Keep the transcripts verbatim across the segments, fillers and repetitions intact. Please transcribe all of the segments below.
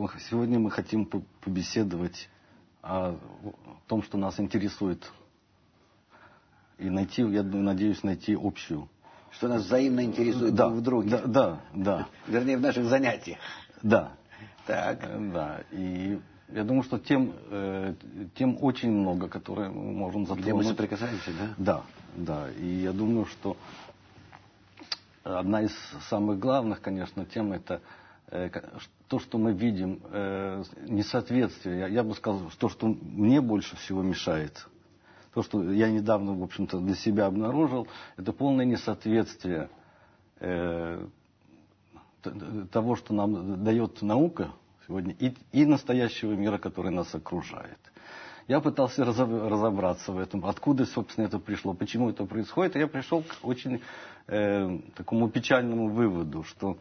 мы, сегодня мы хотим побеседовать о том, что нас интересует. И найти, я надеюсь, найти общую. Что нас взаимно интересует да, друг в друге. Да, да, да. Вернее, в наших занятиях. Да. Так. Да. И я думаю, что тем, э, тем очень много, которые мы можем затронуть. Где мы соприкасаемся, да? Да, да. И я думаю, что одна из самых главных, конечно, тем это э, то, что мы видим, э, несоответствие. Я, я бы сказал, то, что мне больше всего мешает. То, что я недавно, в общем-то, для себя обнаружил, это полное несоответствие э, того, что нам дает наука сегодня, и, и настоящего мира, который нас окружает. Я пытался разобраться в этом, откуда, собственно, это пришло, почему это происходит, и я пришел к очень э, такому печальному выводу, что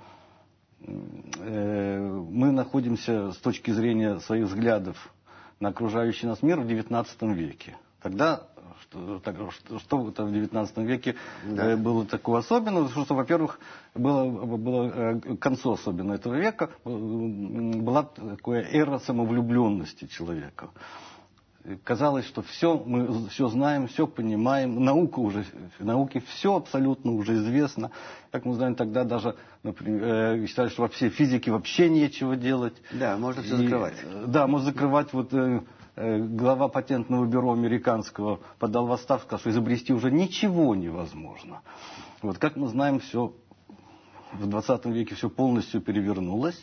э, мы находимся с точки зрения своих взглядов на окружающий нас мир в девятнадцатом веке. Тогда, что, что, что в девятнадцатом веке да. э, было такого особенного, что, что во-первых, было, было э, к концу особенно этого века, э, была такая эра самовлюбленности человека. Казалось, что все, мы все знаем, все понимаем, наука уже, в науке все абсолютно уже известно. Как мы знаем, тогда даже, например, считали, что вообще физике вообще нечего делать. Да, можно все закрывать. И, да, можно закрывать. Вот э, глава патентного бюро американского подал в отставку, сказал, что изобрести уже ничего невозможно. Вот, как мы знаем, все в двадцатом веке все полностью перевернулось.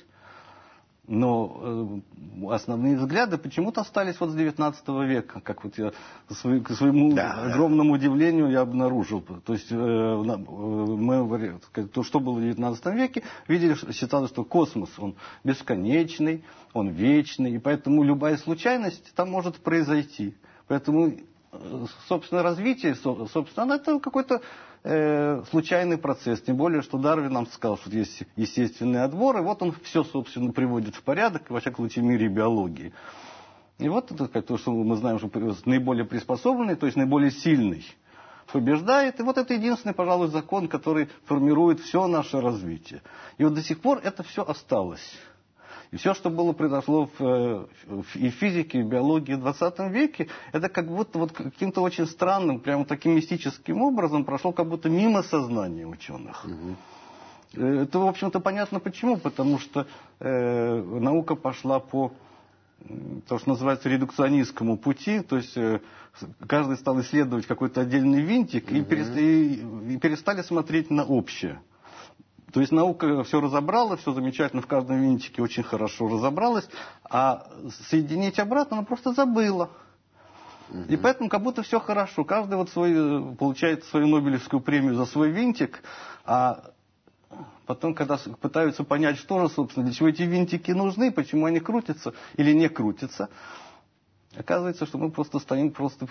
Но э, основные взгляды почему-то остались вот с девятнадцатого века, как вот я к своему да, огромному да. удивлению я обнаружил. То есть э, мы, то, что было в девятнадцатом веке, видели, считалось, что космос, он бесконечный, он вечный, и поэтому любая случайность там может произойти. Поэтому, собственно, развитие, собственно, это какой-то э, случайный процесс. Тем более, что Дарвин нам сказал, что есть естественный отбор, и вот он все, собственно, приводит в порядок, во всяком случае, в мире биологии. И вот это то, что мы знаем, что наиболее приспособленный, то есть наиболее сильный, побеждает. И вот это единственный, пожалуй, закон, который формирует все наше развитие. И вот до сих пор это все осталось. И все, что было, произошло в, в, и в физике, и в биологии в двадцатом веке, это как будто вот каким-то очень странным, прямо таким мистическим образом прошло как будто мимо сознания ученых. Угу. Это, в общем-то, понятно почему. Потому что э, наука пошла по, то, что называется, редукционистскому пути. То есть э, каждый стал исследовать какой-то отдельный винтик, угу. и, перест, и, и перестали смотреть на общее. То есть наука все разобрала, все замечательно, в каждом винтике очень хорошо разобралась, а соединить обратно она просто забыла. Угу. И поэтому как будто все хорошо. Каждый вот свой, получает свою Нобелевскую премию за свой винтик, а потом, когда пытаются понять, что же, собственно, для чего эти винтики нужны, почему они крутятся или не крутятся, оказывается, что мы просто стоим просто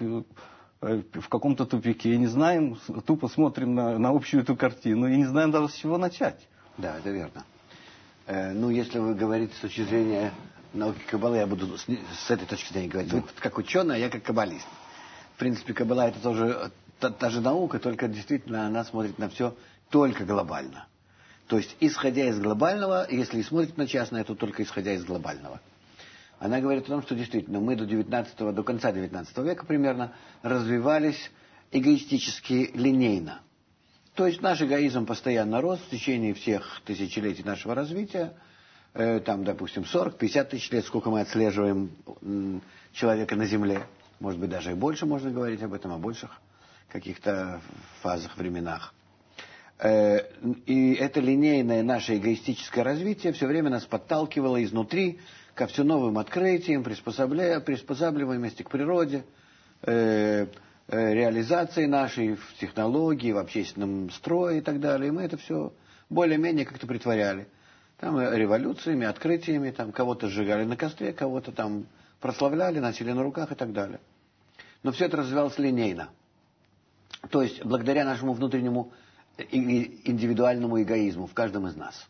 в каком-то тупике и не знаем, тупо смотрим на, на общую эту картину и не знаем даже с чего начать. Да, это верно. Э, ну, если вы говорите с точки зрения науки Каббалы, я буду с, с этой точки зрения говорить. Да. Вы как ученый, а я как каббалист. В принципе, Каббала это тоже та, та же наука, только действительно она смотрит на все только глобально. То есть, исходя из глобального, если и смотрит на частное, то только исходя из глобального. Она говорит о том, что действительно мы до девятнадцатого, до конца девятнадцатого века примерно развивались эгоистически линейно. То есть наш эгоизм постоянно рос в течение всех тысячелетий нашего развития. Э, там, допустим, сорок-пятьдесят тысяч лет, сколько мы отслеживаем м, человека на Земле. Может быть, даже и больше можно говорить об этом, о больших каких-то фазах, временах. Э, и это линейное наше эгоистическое развитие все время нас подталкивало изнутри ко все новым открытиям, приспособля... приспосабливаемости к природе, э, э, реализации нашей в технологии, в общественном строе и так далее. И мы это все более-менее как-то притворяли. Там революциями, открытиями, там кого-то сжигали на костре, кого-то там прославляли, носили на руках и так далее. Но все это развивалось линейно. То есть благодаря нашему внутреннему индивидуальному эгоизму в каждом из нас.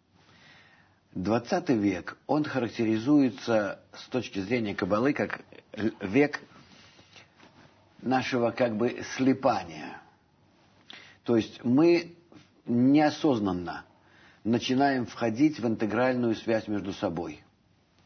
двадцатый век, он характеризуется с точки зрения Каббалы как век нашего как бы слипания. То есть мы неосознанно начинаем входить в интегральную связь между собой.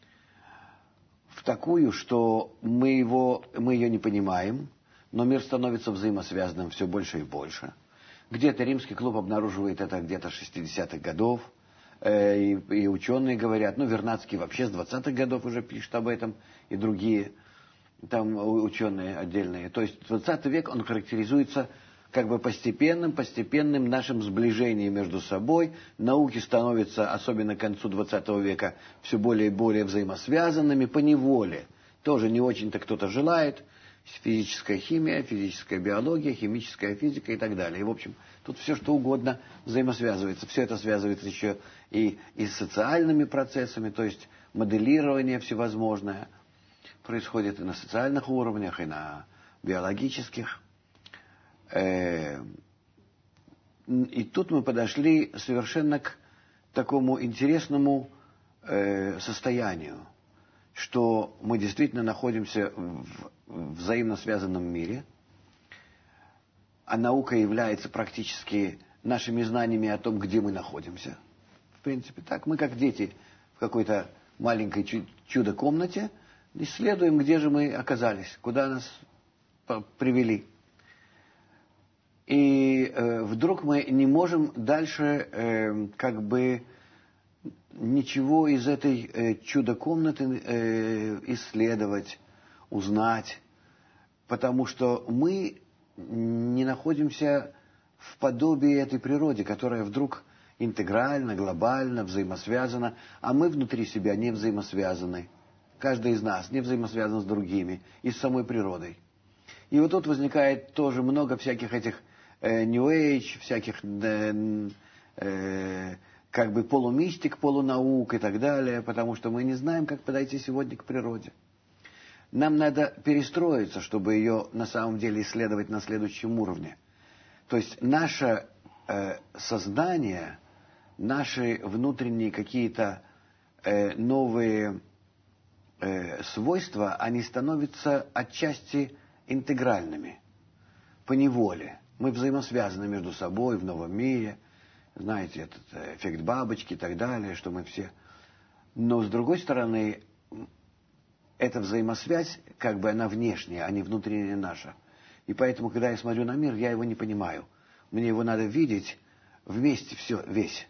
такую, что мы, его, мы ее не понимаем, но мир становится взаимосвязанным все больше и больше. Где-то римский клуб обнаруживает это где-то с шестидесятых годов, э, и, и ученые говорят, ну, Вернадский вообще с двадцатых годов уже пишет об этом, и другие там ученые отдельные. То есть двадцатый век, он характеризуется как бы постепенным, постепенным нашим сближением между собой. Науки становятся, особенно к концу двадцатого века, все более и более взаимосвязанными по неволе. Тоже не очень-то кто-то желает. Физическая химия, физическая биология, химическая физика и так далее. И, в общем, тут все что угодно взаимосвязывается. Все это связывается еще и, и с социальными процессами, то есть моделирование всевозможное происходит и на социальных уровнях, и на биологических. И тут мы подошли совершенно к такому интересному состоянию, что мы действительно находимся в взаимно связанном мире, а наука является практически нашими знаниями о том, где мы находимся. В принципе, так. Мы, как дети, в какой-то маленькой чудо-комнате исследуем, где же мы оказались, куда нас привели. И э, вдруг мы не можем дальше э, как бы ничего из этой э, чудо-комнаты э, исследовать, узнать, потому что мы не находимся в подобии этой природы, которая вдруг интегрально, глобально, взаимосвязана, а мы внутри себя не взаимосвязаны. Каждый из нас не взаимосвязан с другими и с самой природой. И вот тут возникает тоже много всяких этих э, New Age, всяких э, э, как бы полумистик, полунаук и так далее, потому что мы не знаем, как подойти сегодня к природе. Нам надо перестроиться, чтобы ее на самом деле исследовать на следующем уровне. То есть наше э, сознание, наши внутренние какие-то э, новые э, свойства, они становятся отчасти интегральными, поневоле. Мы взаимосвязаны между собой в новом мире. Знаете, этот эффект бабочки и так далее, что мы все... Но, с другой стороны, эта взаимосвязь, как бы она внешняя, а не внутренняя наша. И поэтому, когда я смотрю на мир, я его не понимаю. Мне его надо видеть вместе, все, весь.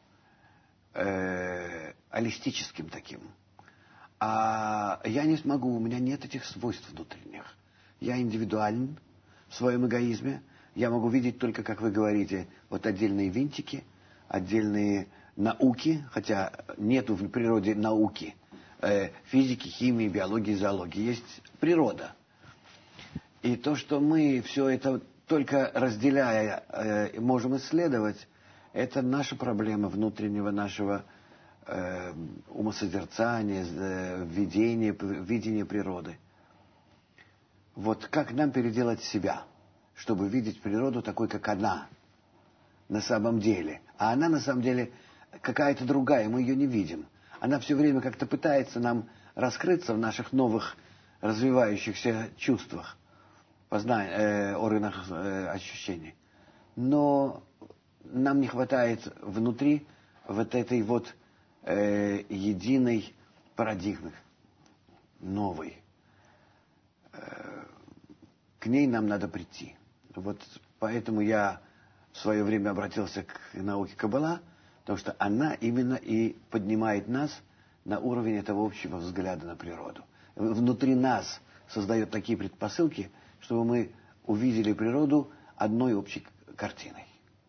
Э, холистическим таким. А я не смогу, у меня нет этих свойств внутренних. Я индивидуален в своем эгоизме. Я могу видеть только, как вы говорите, вот отдельные винтики, отдельные науки, хотя нету в природе науки, э, физики, химии, биологии, зоологии. Есть природа. И то, что мы все это только разделяя э, можем исследовать, это наша проблема внутреннего нашего э, умосозерцания, э, видения, видения природы. Вот как нам переделать себя, чтобы видеть природу такой, как она на самом деле. А она на самом деле какая-то другая, мы ее не видим. Она все время как-то пытается нам раскрыться в наших новых развивающихся чувствах, познания, э, органах э, ощущений. Но нам не хватает внутри вот этой вот э, единой парадигмы, новой. Э, к ней нам надо прийти. Вот поэтому я в свое время обратился к науке Каббала, потому что она именно и поднимает нас на уровень этого общего взгляда на природу. Внутри нас создает такие предпосылки, чтобы мы увидели природу одной общей картиной.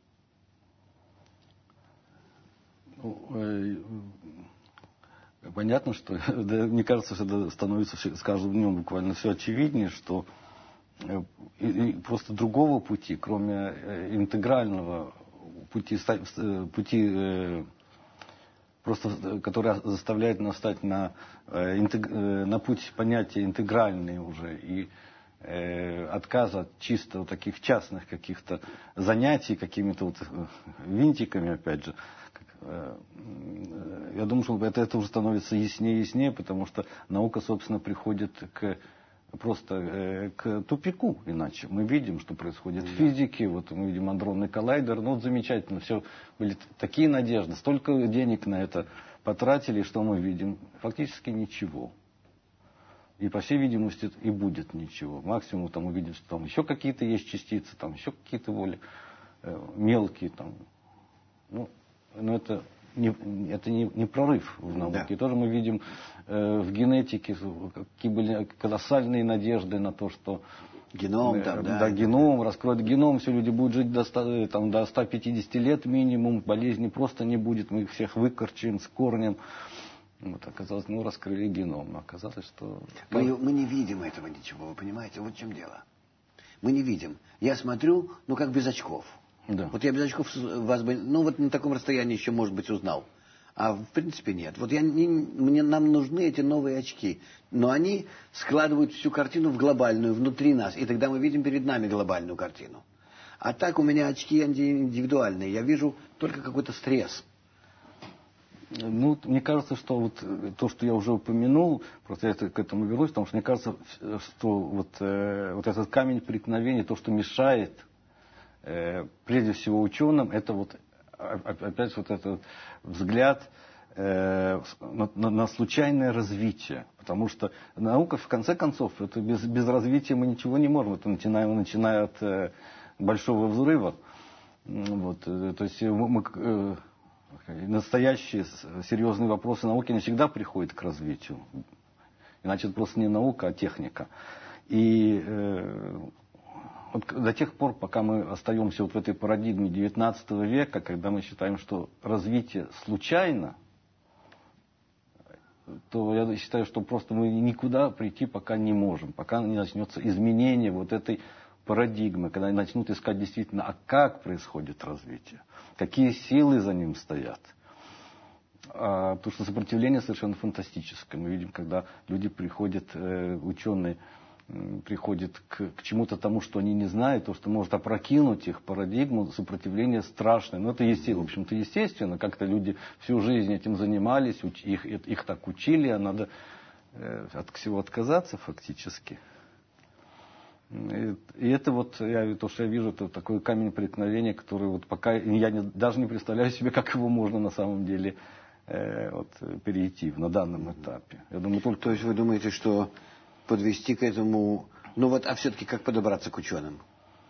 Понятно, что, да, мне кажется, что это становится с каждым днем буквально все очевиднее, что и, и просто другого пути, кроме интегрального пути, пути просто, который заставляет нас стать на, на путь понятия интегральные уже и э, отказа от чисто вот таких частных каких-то занятий, какими-то вот винтиками, опять же. Я думаю, что это, это уже становится яснее и яснее, потому что наука, собственно, приходит к просто э, к тупику иначе. Мы видим, что происходит в физике, вот мы видим адронный коллайдер, ну вот замечательно, все, были такие надежды, столько денег на это потратили, что мы видим? Фактически ничего. И, по всей видимости, и будет ничего. Максимум там увидим, что там еще какие-то есть частицы, там еще какие-то более э, мелкие. Там. Ну, но это не, это не, не прорыв в науке. Да. И тоже мы видим э, в генетике, какие были колоссальные надежды на то, что геном, э, там, да, да, да, геном, раскроет геном, все люди будут жить до, ста, там, до ста пятидесяти лет минимум, болезни просто не будет, мы их всех выкорчуем с корнем. Вот, оказалось, ну, раскрыли геном. Оказалось, что... Мы, мы не видим этого ничего, вы понимаете? Вот в чем дело. Мы не видим. Я смотрю, ну, как без очков. Да. Вот я без очков вас бы, ну, вот на таком расстоянии еще, может быть, узнал. А в принципе нет. Вот я не, мне, нам нужны эти новые очки. Но они складывают всю картину в глобальную, внутри нас. И тогда мы видим перед нами глобальную картину. А так у меня очки индивидуальные. Я вижу только какой-то стресс. Ну, мне кажется, что вот то, что я уже упомянул, просто я к этому вернусь, потому что мне кажется, что вот, э, вот этот камень преткновения, то, что мешает, э, прежде всего ученым, это вот опять вот этот взгляд э, на, на случайное развитие. Потому что наука, в конце концов, это без, без развития мы ничего не можем. Это начиная, начиная от э, большого взрыва. Вот, э, то есть мы... Э, настоящие серьезные вопросы науки не всегда приходят к развитию. Иначе это просто не наука, а техника. И э, вот до тех пор, пока мы остаемся вот в этой парадигме девятнадцатого века, когда мы считаем, что развитие случайно, то я считаю, что просто мы никуда прийти пока не можем, пока не начнется изменение вот этой парадигмы, когда они начнут искать действительно, а как происходит развитие, какие силы за ним стоят. А, потому что сопротивление совершенно фантастическое. Мы видим, когда люди приходят, э, ученые э, приходят к, к чему-то тому, что они не знают, то, что может опрокинуть их парадигму, сопротивление страшное. Но это, в общем-то, естественно. Как-то люди всю жизнь этим занимались, уч, их, их так учили, а надо э, от всего отказаться фактически. И, и это вот, я, то, что я вижу, это такой камень преткновения, который вот пока, я не, даже не представляю себе, как его можно на самом деле э, вот, перейти на данном этапе. Я думаю, только... То есть вы думаете, что подвести к этому... Ну вот, а все-таки как подобраться к ученым?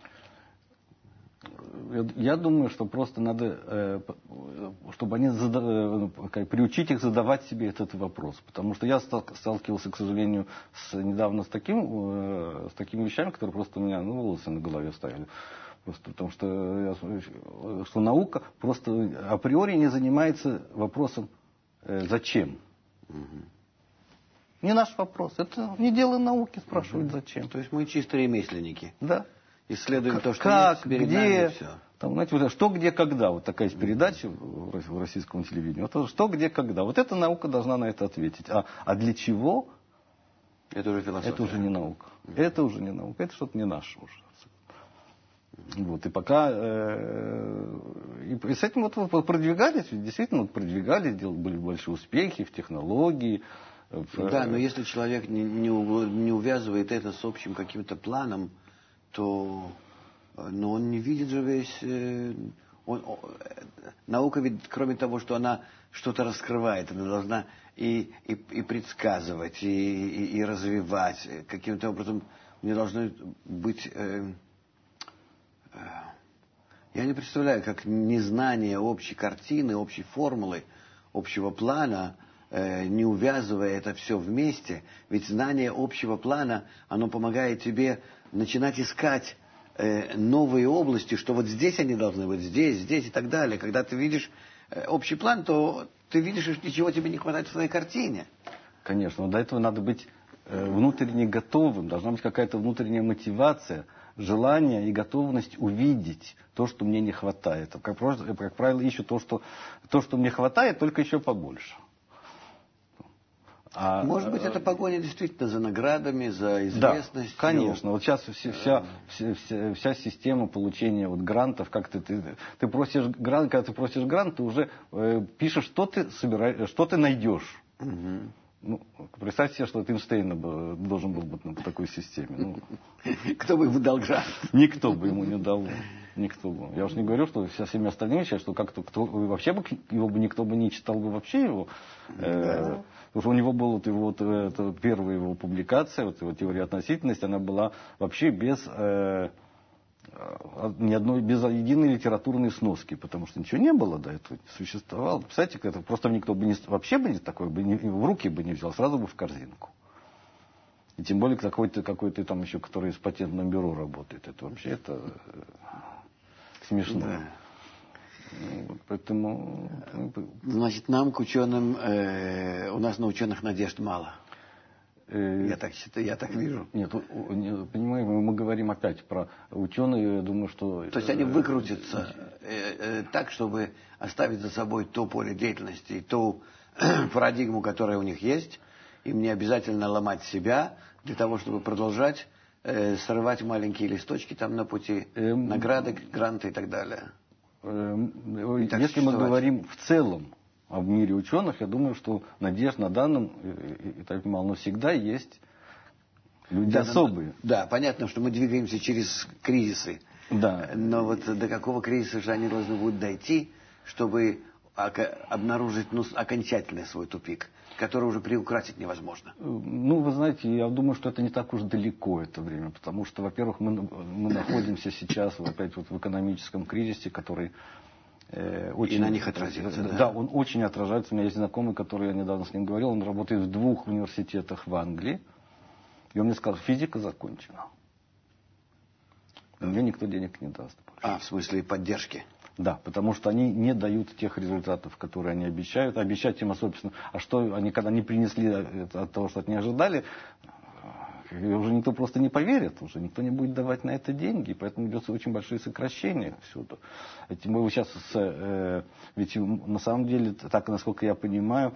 Я, я думаю, что просто надо, э, чтобы они зада, э, приучить их задавать себе этот вопрос. Потому что я сталкивался, к сожалению, с, недавно с, таким, э, с такими вещами, которые просто у меня ну, волосы на голове стояли. Просто потому что, я, что наука просто априори не занимается вопросом э, «зачем?». Угу. Не наш вопрос. Это не дело науки спрашивать угу. «зачем?». То есть мы чисто ремесленники. Да. Исследуем как, то, что как, есть перед где, нами, все. Там, знаете, вот, что, где, когда. Вот такая есть передача в российском телевидении. Вот, что, где, когда. Вот эта наука должна на это ответить. А, а для чего? Это уже философия. Это уже не наука. Mm-hmm. Это уже не наука. Это что-то не наше уже. Mm-hmm. Вот, и пока... Э, и, и с этим вот продвигались, действительно вот продвигались, делали, были большие успехи в технологии. В, да, но если человек не, не, не увязывает это с общим каким-то планом, то но он не видит же весь... Э, он, он, наука ведь, кроме того, что она что-то раскрывает, она должна и, и, и предсказывать, и, и, и развивать. Каким-то образом не должно быть... Э, э, я не представляю, как незнание общей картины, общей формулы, общего плана, э, не увязывая это все вместе, ведь знание общего плана, оно помогает тебе начинать искать э, новые области, что вот здесь они должны быть, здесь, здесь и так далее. Когда ты видишь э, общий план, то ты видишь, что ничего тебе не хватает в твоей картине. Конечно, но до этого надо быть э, внутренне готовым, должна быть какая-то внутренняя мотивация, желание и готовность увидеть то, что мне не хватает. Как, как правило, ищу то что, то, что мне хватает, только еще побольше. А, Может быть, это погоня действительно за наградами, за известностью? Да, конечно. Вот сейчас вся, вся, вся, вся система получения вот грантов, как ты, ты, ты просишь грант, когда ты просишь грант, ты уже э, пишешь, что ты собираешь, что ты найдешь. Угу. Ну, представьте себе, что Эйнштейн должен был быть по такой системе. Ну, кто бы ему дал грант? Никто бы ему не дал. Никто бы. Я уж не говорю, что со всеми остальными сейчас, что как-то кто, вообще бы его бы никто бы не читал бы вообще его. Да. Э, потому что у него была вот его вот, это, первая его публикация, вот его теория относительности, она была вообще без э, ни одной, без единой литературной сноски, потому что ничего не было до этого, не существовало. Представляете, это просто никто бы не, вообще бы не такой бы не, в руки бы не взял, сразу бы в корзинку. И тем более какой-то, какой-то там еще, который в патентном бюро работает. Это вообще это смешно. Да. Вот, поэтому... Значит, нам к ученым, э, у нас на ученых надежд мало. Э, я так считаю, я так вижу. Нет, понимаете, мы говорим опять про ученых, я думаю, что... То есть они выкрутятся э, э, так, чтобы оставить за собой то поле деятельности и ту парадигму, которая у них есть. Им не обязательно ломать себя для того, чтобы продолжать э, срывать маленькие листочки там на пути, эм, награды, гранты и так далее. Эм, и так если мы говорим в целом о мире ученых, я думаю, что надежд на данном, и так понимал, но всегда есть люди да, особые. Да, понятно, что мы двигаемся через кризисы. Да. Но вот до какого кризиса же они должны будут дойти, чтобы обнаружить ну, окончательный свой тупик, который уже приукрасить невозможно? Ну, вы знаете, я думаю, что это не так уж далеко это время, потому что, во-первых, мы, мы находимся сейчас опять вот в экономическом кризисе, который э, очень... И на них отразится, да? Да, да, он очень отражается. У меня есть знакомый, который, я недавно с ним говорил, он работает в двух университетах в Англии, и он мне сказал, физика закончена. Мне никто денег не даст больше. А, в смысле поддержки? Да, потому что они не дают тех результатов, которые они обещают. Обещать им, собственно, а что они когда не принесли от того, что от них ожидали, уже никто просто не поверит, уже никто не будет давать на это деньги, и поэтому идется очень большие сокращения всюду. Мы сейчас, э, ведь на самом деле, так насколько я понимаю,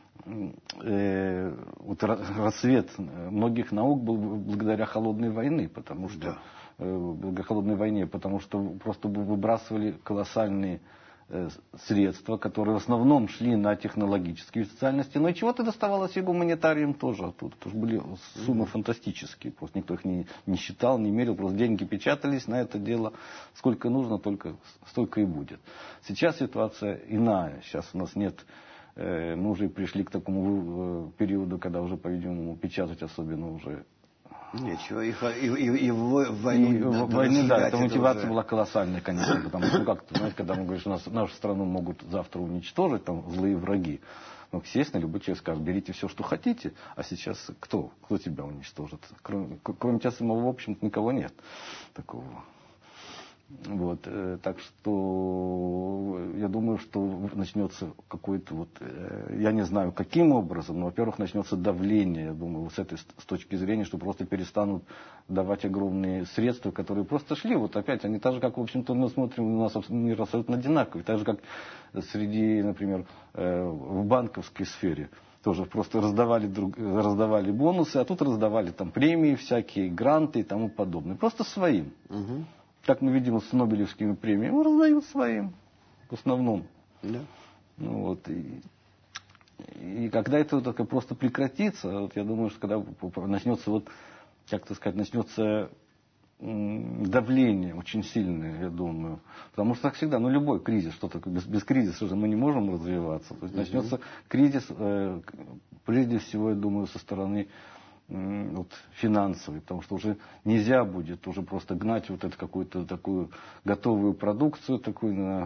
э, вот расцвет многих наук был благодаря холодной войне, потому что да. Благодаря холодной войне, потому что просто выбрасывали колоссальные э, средства, которые в основном шли на технологические специальности, но и чего-то доставалось и гуманитариям тоже оттуда. Потому что были суммы фантастические, просто никто их не, не считал, не мерил, просто деньги печатались на это дело. Сколько нужно, только столько и будет. Сейчас ситуация иная. Сейчас у нас нет... Э, мы уже пришли к такому э, периоду, когда уже, по-видимому, печатать особенно уже... Ничего, и, и, и, и в войну... И в войне, да, эта мотивация уже... была колоссальная, конечно, потому что, ну, как, знаете, когда мы говорим, что нас, нашу страну могут завтра уничтожить, там, злые враги, ну, естественно, любой человек скажет, берите все, что хотите, а сейчас кто? Кто тебя уничтожит? Кроме, кроме тебя самого, в общем-то, никого нет такого. Вот, э, так что я думаю, что начнется какой-то вот, э, я не знаю каким образом, но, во-первых, начнется давление, я думаю, вот с этой с точки зрения, что просто перестанут давать огромные средства, которые просто шли, вот опять, они так же, как, в общем-то, мы смотрим, у нас мир абсолютно одинаковый, так же, как среди, например, э, в банковской сфере. Тоже просто раздавали, друг, раздавали бонусы, а тут раздавали там премии всякие, гранты и тому подобное. Просто своим. Угу. Как мы видим с Нобелевскими премиями, раздают своим, в основном. Да. Ну, вот, и, и когда это вот так просто прекратится, вот я думаю, что когда начнется, вот, как-то сказать, начнется давление очень сильное, я думаю. Потому что так всегда, ну любой кризис, что такое, без, без кризиса же мы не можем развиваться. То есть начнется кризис, э, прежде всего, я думаю, со стороны вот, финансовый, потому что уже нельзя будет уже просто гнать вот эту какую-то такую готовую продукцию такую на,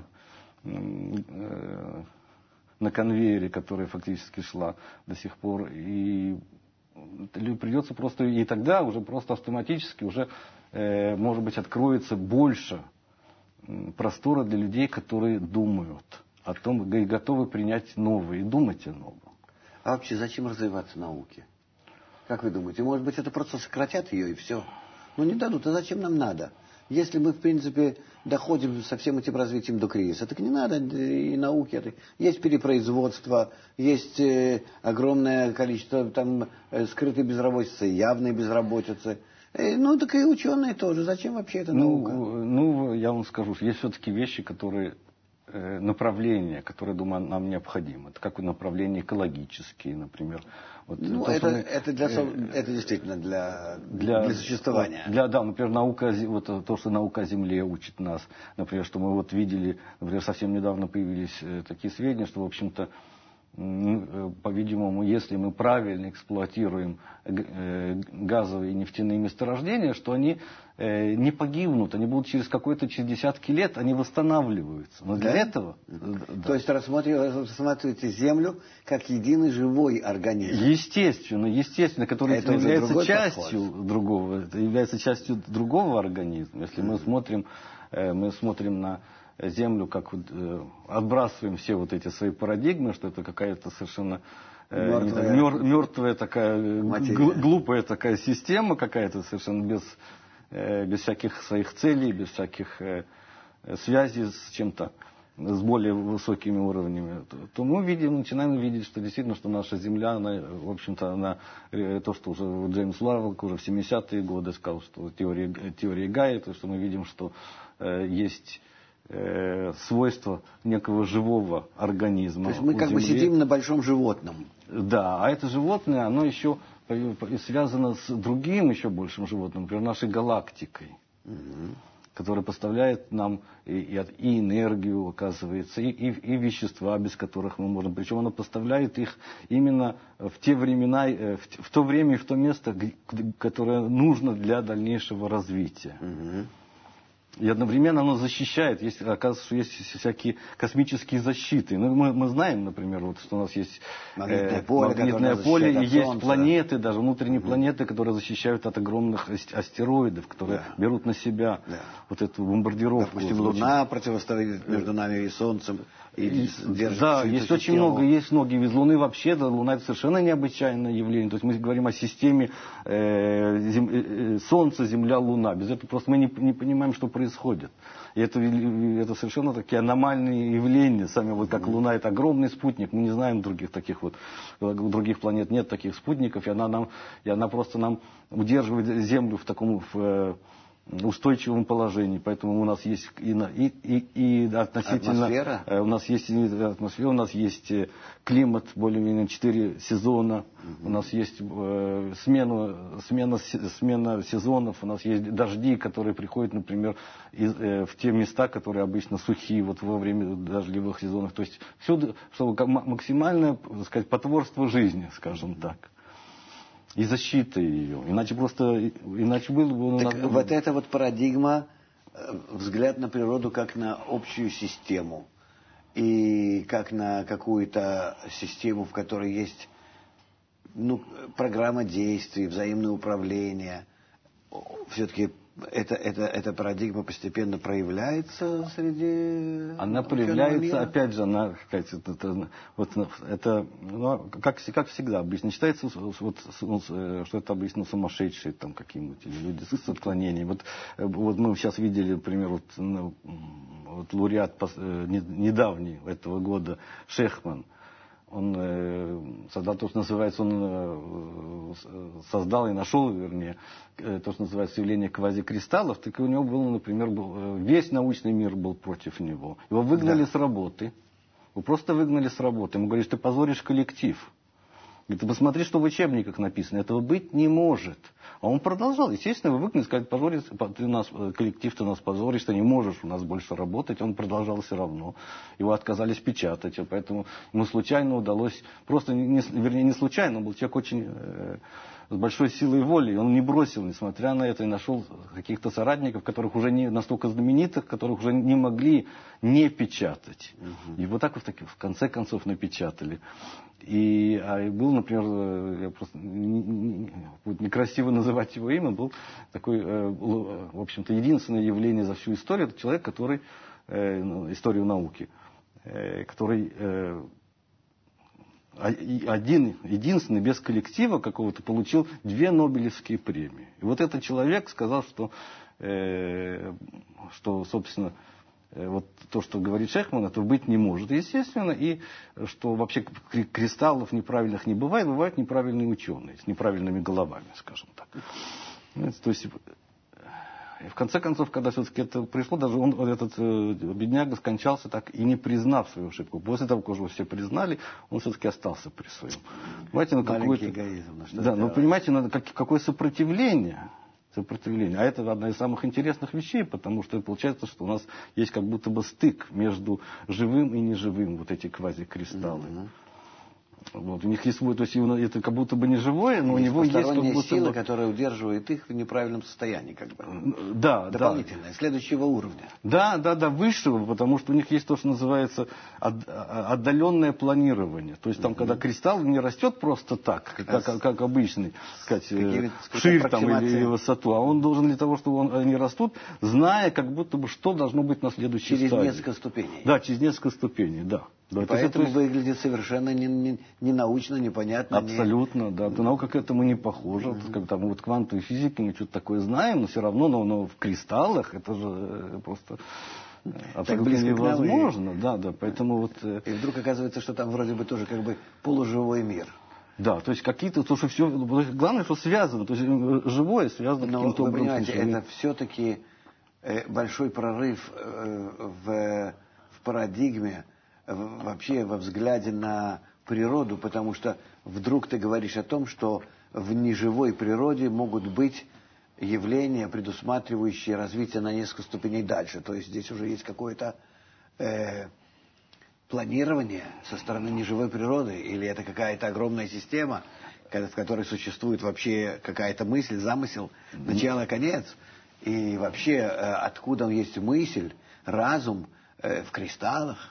э, на конвейере, которая фактически шла до сих пор, и придется просто, и тогда уже просто автоматически уже, э, может быть, откроется больше простора для людей, которые думают о том, и готовы принять новое, и думать о новом. А вообще, зачем развиваться науке? Как вы думаете, может быть, это просто сократят ее и все? Ну, не дадут, а зачем нам надо? Если мы, в принципе, доходим со всем этим развитием до кризиса, так не надо и науки. Есть перепроизводство, есть э, огромное количество там э, скрытой безработицы, явной безработицы. Э, ну, так и ученые тоже. Зачем вообще эта ну, наука? Ну, я вам скажу, есть все-таки вещи, которые направления, которые, думаю, нам необходимы. Это как направления экологические, например. Вот ну, то, это, мы, это, для, э, это действительно для, для, для существования. Для, да, например, наука, вот то, что наука о Земле учит нас. Например, что мы вот видели, например, совсем недавно появились такие сведения, что, в общем-то, по-видимому, если мы правильно эксплуатируем газовые и нефтяные месторождения, что они не погибнут, они будут через какой-то, через десятки лет, они восстанавливаются. Но для да? этого... Да. То есть рассматриваете Землю как единый живой организм. Естественно, естественно, который это является частью подход. другого, это является частью другого организма. Если mm-hmm. мы смотрим, мы смотрим на Землю, как вот, э, отбрасываем все вот эти свои парадигмы, что это какая-то совершенно э, мертвая, не, мер, мертвая такая, г, глупая такая система какая-то, совершенно без, э, без всяких своих целей, без всяких э, связей с чем-то, с более высокими уровнями, то, то мы видим, начинаем видеть, что действительно, что наша Земля, она, в общем-то, она, то, что уже Джеймс Лавлок уже в семидесятые годы сказал, что теория, теория Гая, то, что мы видим, что э, есть свойства некого живого организма. То есть мы как Земли. бы сидим на большом животном. Да, а это животное, оно еще связано с другим еще большим животным, например, нашей галактикой, угу. которая поставляет нам и, и, и энергию, оказывается, и, и, и вещества, без которых мы можем. Причем она поставляет их именно в те времена, в, в то время и в то место, которое нужно для дальнейшего развития. Угу. И одновременно оно защищает, есть, оказывается, что есть всякие космические защиты. Ну, мы, мы знаем, например, вот, что у нас есть магнитное поле, магнитное поле и есть Солнца. Планеты, даже внутренние угу. планеты, которые защищают от огромных астероидов, которые да. берут на себя да. вот эту бомбардировку. Допустим, Луна противостоит между нами и Солнцем. И да, есть очень много, есть многие из Луны вообще, да, Луна это совершенно необычайное явление. То есть мы говорим о системе э, зем, э, Солнце, Земля, Луна. Без этого просто мы не, не понимаем, что происходит. И это, это совершенно такие аномальные явления. Сами вот как Луна это огромный спутник, мы не знаем других таких вот, у других планет нет таких спутников, и она нам, и она просто нам удерживает Землю в таком в, устойчивом положении, поэтому у нас есть и, и, и, и относительно атмосфера. У нас есть атмосфера, у нас есть климат, более-менее четыре сезона, угу. у нас есть э, смена, смена, смена сезонов, у нас есть дожди, которые приходят, например, из, э, в те места, которые обычно сухие вот во время дождливых сезонов. То есть всюду, чтобы максимальное, так сказать, потворство жизни, скажем так. И защита ее. Иначе просто, иначе было бы... Так нас... вот эта вот парадигма, взгляд на природу как на общую систему и как на какую-то систему, в которой есть ну, программа действий, взаимное управление. Все-таки это, это, эта парадигма постепенно проявляется среди... Она проявляется, мира? Опять же, она, опять, это, это, вот, это ну, как, как всегда, обычно считается, вот, что это обычно сумасшедшие там какие-нибудь люди с отклонением. Вот, вот мы сейчас видели, например, вот, ну, вот лауреат недавний этого года Шехман. Он э, создал то, что называется, он э, создал и нашел, вернее, э, то, что называется явление квазикристаллов, так и у него был, например, был, весь научный мир был против него. Его выгнали да. с работы. Его просто выгнали с работы. Ему говорят, ты позоришь коллектив. Говорит, ты посмотри, что в учебниках написано. Этого быть не может. А он продолжал. Естественно, его выгнали, сказали, позоришь, ты нас, коллектив, ты нас позоришь, ты не можешь у нас больше работать. Он продолжал все равно. Его отказались печатать. Поэтому ему случайно удалось, просто, не, вернее, не случайно, он был человек очень э, с большой силой воли. И он не бросил, несмотря на это, и нашел каких-то соратников, которых уже не настолько знаменитых, которых уже не могли не печатать. Угу. И вот так вот в конце концов напечатали. И а был, например, я просто не, не, будет некрасиво называть его имя, был такой, э, в общем-то, единственное явление за всю историю, это человек, который, э, ну, историю науки, э, который э, один, единственный, без коллектива какого-то, получил две Нобелевские премии. И вот этот человек сказал, что, э, что собственно, вот то, что говорит Шехман, этого быть не может. Естественно, и что вообще кристаллов неправильных не бывает, бывают неправильные ученые, с неправильными головами, скажем так. То есть И в конце концов, когда все-таки это пришло, даже он, этот э, бедняга скончался так и не признав свою ошибку. После того, как уже все признали, он все-таки остался при своем. Понимаете, ну, маленький эгоизм. Ну, да, ну понимаете, ну, как, какое сопротивление. Сопротивление. А это одна из самых интересных вещей, потому что получается, что у нас есть как будто бы стык между живым и неживым, вот эти квазикристаллы. Mm-hmm. Вот, у них есть свой, то есть это как будто бы не живое, но есть у него есть как будто сила, бы... которая удерживает их в неправильном состоянии, как бы. Да, дополнительное, да. Следующего уровня. Да, да, да, высшего, потому что у них есть то, что называется отдаленное планирование. То есть там, угу. когда кристалл не растет просто так, как, как, как обычный, сказать, вширь там или, или высоту, а он должен для того, чтобы он, они растут, зная, как будто бы, что должно быть на следующей через стадии. Через несколько ступеней. Да, через несколько ступеней, да. Да, поэтому это, выглядит совершенно не, не, не научно, непонятно. Абсолютно, не... да. То наука к этому не похожа. Mm-hmm. Как, там, вот квантовой физики мы что-то такое знаем, но все равно но, но в кристаллах это же просто абсолютно невозможно. И... Да, да, поэтому вот... И вдруг оказывается, что там вроде бы тоже как бы полуживой мир. Да, то есть какие-то, то, что все, главное, что связано, то есть живое связано но, каким-то вы образом. Понимаете, это все-таки большой прорыв в, в парадигме, вообще во взгляде на природу, потому что вдруг ты говоришь о том, что в неживой природе могут быть явления, предусматривающие развитие на несколько ступеней дальше. То есть здесь уже есть какое-то э, планирование со стороны неживой природы, или это какая-то огромная система, в которой существует вообще какая-то мысль, замысел, начало, конец. И вообще, э, откуда есть мысль, разум э, в кристаллах.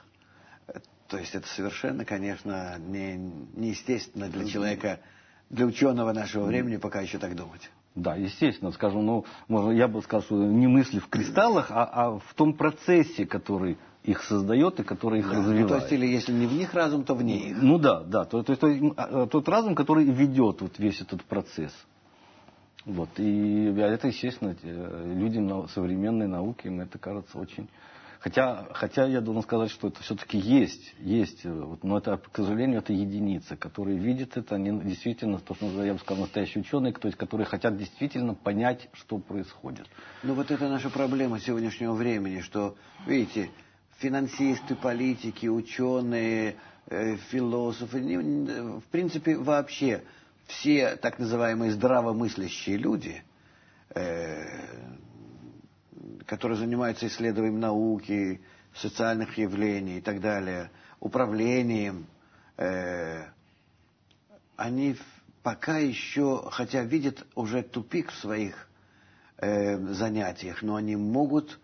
То есть это совершенно, конечно, не, неестественно для человека, для ученого нашего времени пока еще так думать. Да, естественно, скажем, ну, можно, я бы сказал, что не мысли в кристаллах, а, а в том процессе, который их создает и который их да, развивает. Ну, то есть, или если не в них разум, то вне их. Ну да, да, то, то, то, тот разум, который ведет вот весь этот процесс. Вот, и это, естественно, людям современной науки, им это кажется очень... Хотя, хотя я должен сказать, что это все-таки есть, есть, но это, к сожалению, это единицы, которые видят это, они действительно, то, что я бы сказал, настоящие ученые, то есть, которые хотят действительно понять, что происходит. Ну вот это наша проблема сегодняшнего времени, что, видите, финансисты, политики, ученые, э, философы, в принципе, вообще все так называемые здравомыслящие люди, э, которые занимаются исследованием науки, социальных явлений и так далее, управлением, э, они пока еще, хотя видят уже тупик в своих э, занятиях, но они могут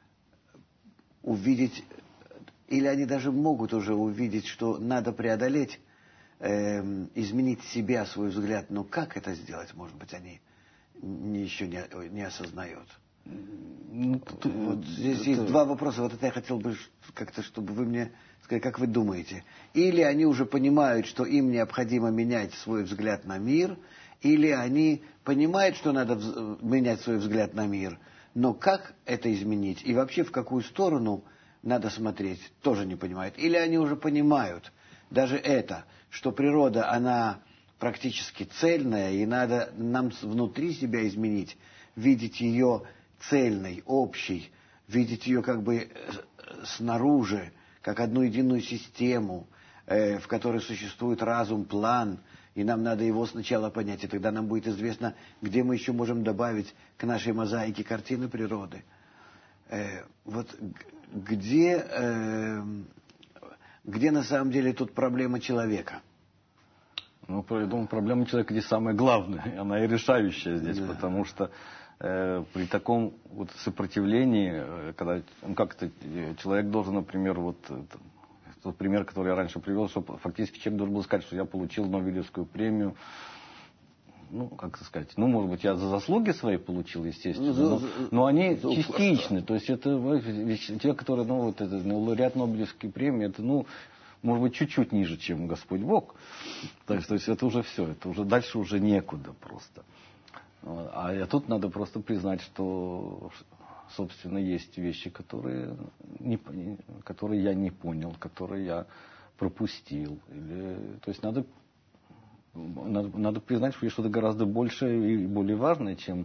увидеть, или они даже могут уже увидеть, что надо преодолеть, э, изменить себя, свой взгляд. Но как это сделать, может быть, они не, еще не, не осознают. Ну, вот здесь это... есть два вопроса. Вот это я хотел бы как-то, чтобы вы мне сказали, как вы думаете. Или они уже понимают, что им необходимо менять свой взгляд на мир, или они понимают, что надо вз... менять свой взгляд на мир, но как это изменить и вообще в какую сторону надо смотреть, тоже не понимают. Или они уже понимают даже это, что природа, она практически цельная, и надо нам внутри себя изменить, видеть ее цельной, общей, видеть ее как бы снаружи, как одну единую систему, э, в которой существует разум, план, и нам надо его сначала понять, и тогда нам будет известно, где мы еще можем добавить к нашей мозаике картины природы. Э, вот где, э, где на самом деле тут проблема человека? Ну, я думаю, проблема человека здесь самая главная, она и решающая здесь, да. Потому что э, при таком вот сопротивлении, э, когда, ну, как-то человек должен, например, вот это, тот пример, который я раньше привел, что фактически человек должен был сказать, что я получил Нобелевскую премию, ну, как сказать, ну, может быть, я за заслуги свои получил, естественно, но, но они частичны, то есть это те, которые, ну, вот это, ну, лауреат Нобелевской премии, это, ну, может быть, чуть-чуть ниже, чем Господь Бог. То есть, то есть это уже все, это уже дальше уже некуда просто. А, а тут надо просто признать, что, собственно, есть вещи, которые, не, которые я не понял, которые я пропустил. Или, то есть надо, надо, надо признать, что есть что-то гораздо большее и более важное, чем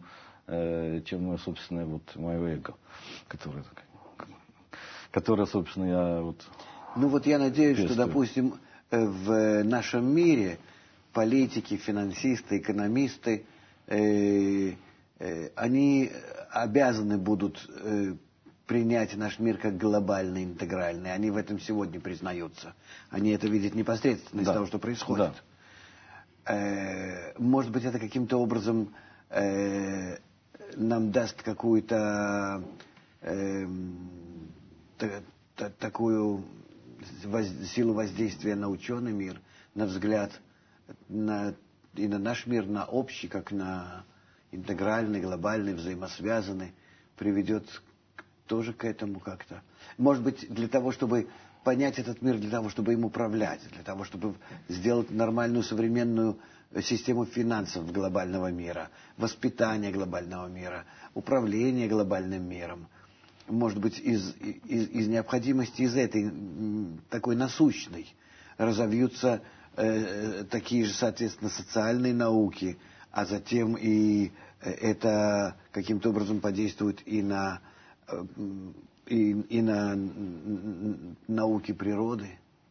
э, чем мое собственное вот мое эго, которое, которое, собственно, я вот. Ну вот я надеюсь, пестую. что, допустим, в нашем мире политики, финансисты, экономисты, э, э, они обязаны будут э, принять наш мир как глобальный, интегральный. Они в этом сегодня признаются. Они это видят непосредственно Да. из того, что происходит. Да. Э, может быть, это каким-то образом э, нам даст какую-то э, та, та, такую воз, силу воздействия на ученый мир, на взгляд на, и на наш мир, на общий, как на интегральный, глобальный, взаимосвязанный, приведет тоже к этому как-то. Может быть, для того, чтобы понять этот мир, для того, чтобы им управлять, для того, чтобы сделать нормальную современную систему финансов глобального мира, воспитание глобального мира, управление глобальным миром. Может быть, из, из, из необходимости, из этой такой насущной разовьются э, такие же, соответственно, социальные науки, а затем и это каким-то образом подействует и на, э, и, и на науки природы.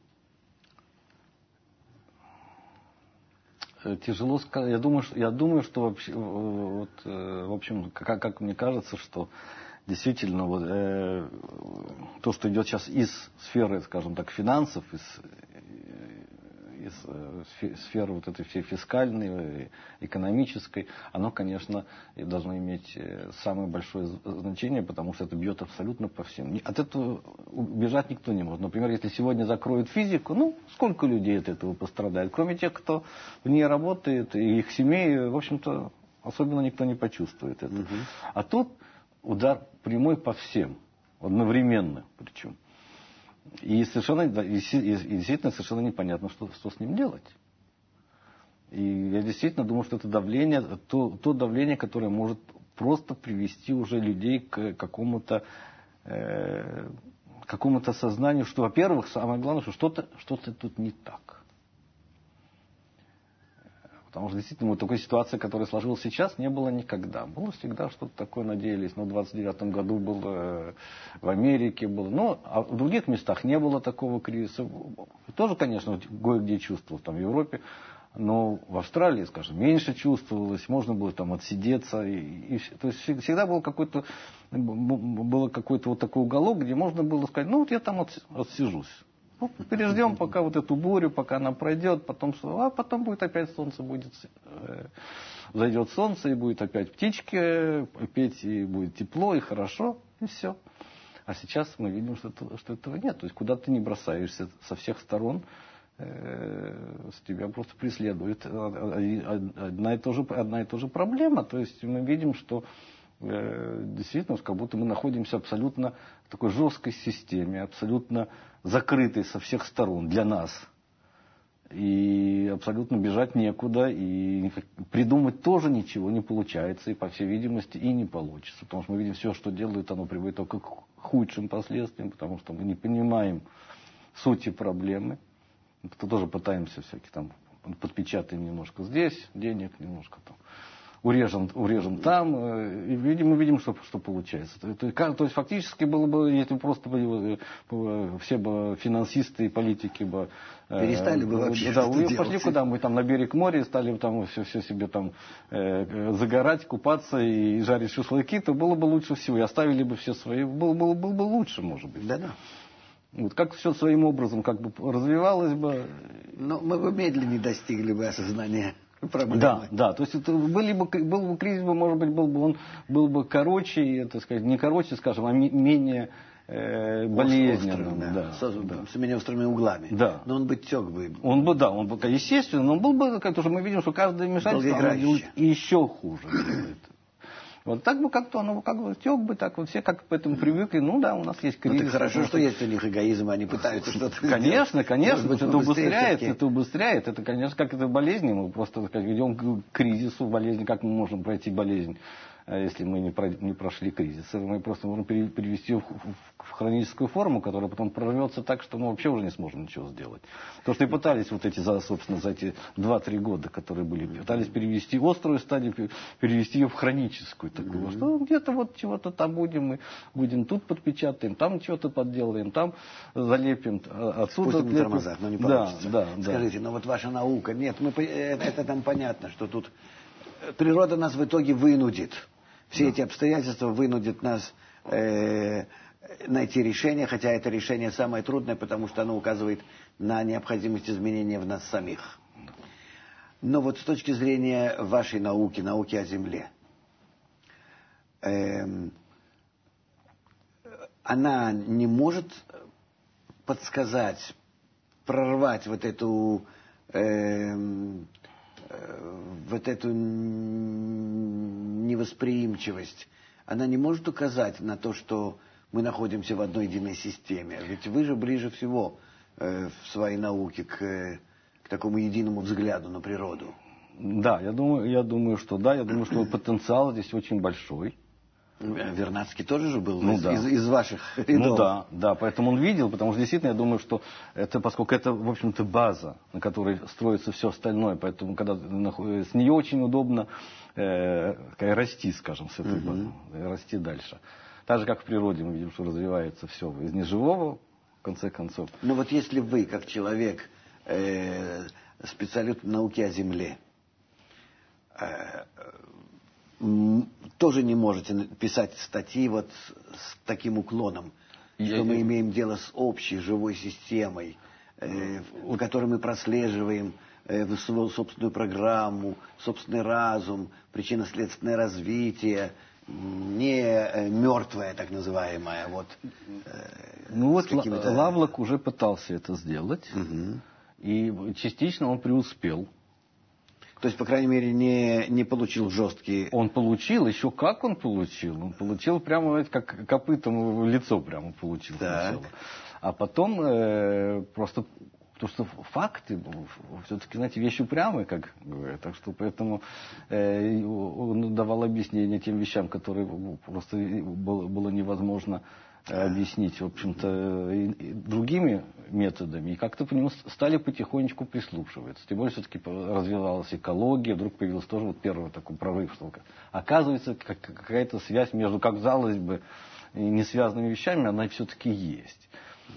Тяжело сказать. Я думаю, что, я думаю, что вообще, вот, в общем, как, как мне кажется, что действительно вот, э, то, что идет сейчас из сферы, скажем так, финансов, из, из э, сферы вот этой всей фискальной, экономической, оно, конечно, должно иметь самое большое значение, потому что это бьет абсолютно по всем. От этого убежать никто не может. Например, если сегодня закроют физику, ну, сколько людей от этого пострадает? Кроме тех, кто в ней работает, и их семей, в общем-то, особенно никто не почувствует это. Угу. А тут удар прямой по всем, одновременно причем. И совершенно, и действительно совершенно непонятно, что, что с ним делать. И я действительно думаю, что это давление, то, то давление, которое может просто привести уже людей к какому-то, э, какому-то сознанию, что, во-первых, самое главное, что что-то, что-то тут не так. Потому что действительно вот такой ситуации, которая сложилась сейчас, не было никогда. Было всегда что-то такое, надеялись. Но в двадцать девятом году было, в Америке было. Но а в других местах не было такого кризиса. Тоже, конечно, кое-где чувствовалось, там в Европе. Но в Австралии, скажем, меньше чувствовалось. Можно было там отсидеться. И, и, то есть всегда был какой-то, было какой-то вот такой уголок, где можно было сказать, ну вот я там от, отсижусь. Ну, переждем пока вот эту бурю, пока она пройдет, потом что, а потом будет опять солнце, будет, э, зайдет солнце, и будет опять птички петь, и будет тепло, и хорошо, и все. А сейчас мы видим, что, это, что этого нет. То есть куда ты не бросаешься, со всех сторон э, с тебя просто преследует одна и, та же, одна и та же проблема. То есть мы видим, что э, действительно, как будто мы находимся абсолютно в такой жесткой системе, абсолютно закрытый со всех сторон для нас. И абсолютно бежать некуда. И придумать тоже ничего не получается. И, по всей видимости, и не получится. Потому что мы видим, все, что делают, оно приводит только к худшим последствиям. Потому что мы не понимаем сути проблемы. Это тоже пытаемся всякие там подпечатаем немножко здесь, денег немножко там. Урежем, урежем там, и видим, мы видим, что, что получается. То, то, то есть фактически было бы, если бы просто бы, все бы финансисты и политики бы перестали бы вообще да, что пошли куда-нибудь там на берег моря и стали бы там все, все себе там э, загорать, купаться и жарить шашлыки, то было бы лучше всего. И оставили бы все свои, было, было, было бы лучше, может быть. Да-да. Вот как все своим образом как бы развивалось бы. Но мы бы медленнее достигли бы осознания проблемы. Да, да, то есть это были бы, был бы кризис, может быть, был бы он был бы короче, так сказать, не короче, скажем, а менее э, болезненным, острым, да, с, да. с менее острыми углами. Да. Но он бы тек бы. Он бы, да, он бы, естественно, но он был бы, как уже мы видим, что каждое вмешательство делает еще хуже делает. Вот так бы как-то оно как бы тек бы, так вот все как к этому привыкли. Ну да, у нас есть кризис. Ну, так хорошо, что есть у них эгоизм, они пытаются что-то сделать. Конечно, конечно, быть, это убыстряет, это убыстряет. Это, конечно, как это болезнь, мы просто так, идем к кризису болезни, как мы можем пройти болезнь если мы не, про, не прошли кризис. Мы просто можем перевести в, в, в хроническую форму, которая потом прорвется так, что мы вообще уже не сможем ничего сделать. То, что и пытались вот эти, за, собственно, за эти два-три года, которые были, пытались перевести острую стадию, перевести ее в хроническую такую, mm-hmm. что где-то вот чего-то там будем, мы будем тут подпечатаем, там что-то подделаем, там залепим, отсюда Спустим на тормозах, но не получится. Да, да, Скажите, да. ну вот ваша наука, нет, мы, это, это там понятно, что тут природа нас в итоге вынудит. Все да. эти обстоятельства вынудят нас э, найти решение, хотя это решение самое трудное, потому что оно указывает на необходимость изменения в нас самих. Но вот с точки зрения вашей науки, науки о Земле, э, она не может подсказать, прорвать вот эту... Э, вот эту невосприимчивость, она не может указать на то, что мы находимся в одной единой системе. Ведь вы же ближе всего э, в своей науке к, к такому единому взгляду на природу. Да, я думаю, я думаю, что да, я думаю, что потенциал здесь очень большой. Вернадский тоже же был ну, из, да. из, из ваших рядов. Ну да, да, поэтому он видел, потому что действительно я думаю, что это, поскольку это, в общем-то, база, на которой строится все остальное, поэтому когда с нее очень удобно э, расти, скажем, с этой базы, uh-huh. расти дальше. Так же, как в природе мы видим, что развивается все из неживого, в конце концов. Ну вот если вы, как человек, э, специалист в науке о Земле, э, тоже не можете писать статьи вот с таким уклоном, я, что мы я... имеем дело с общей живой системой, э, в которой мы прослеживаем э, свою собственную программу, собственный разум, причинно-следственное развитие, не э, мертвое, так называемое. Вот, э, ну вот Лавлок уже пытался это сделать, угу. и частично он преуспел. То есть, по крайней мере, не, не получил жесткие... Он получил, еще как он получил. Он получил прямо, как копытом в лицо прямо получил сначала. А потом э, просто... Потому что факты, все-таки, знаете, вещи упрямые, как говорят. Так что поэтому э, он давал объяснение тем вещам, которые просто было, было невозможно объяснить, в общем-то, и, и другими методами. И как-то по нему стали потихонечку прислушиваться. Тем более, все-таки развивалась экология, вдруг появился тоже вот первый такой прорыв, что оказывается, как, какая-то связь между, как казалось бы, не связанными вещами, она все-таки есть.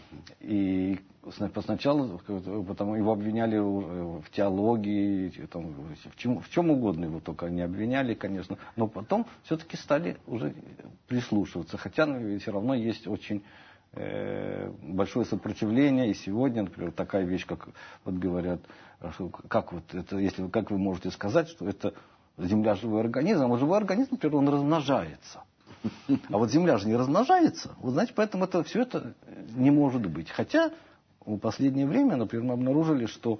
И сначала потому его обвиняли в теологии, там, в, чем, в чем угодно его только не обвиняли, конечно, но потом все-таки стали уже прислушиваться, хотя ну, все равно есть очень э, большое сопротивление, и сегодня, например, такая вещь, как вот говорят, как вот это, если как вы можете сказать, что это Земля живой организм, а живой организм, например, он размножается. А вот Земля же не размножается. Вот, знаете, поэтому это, все это не может быть. Хотя в последнее время, например, мы обнаружили, что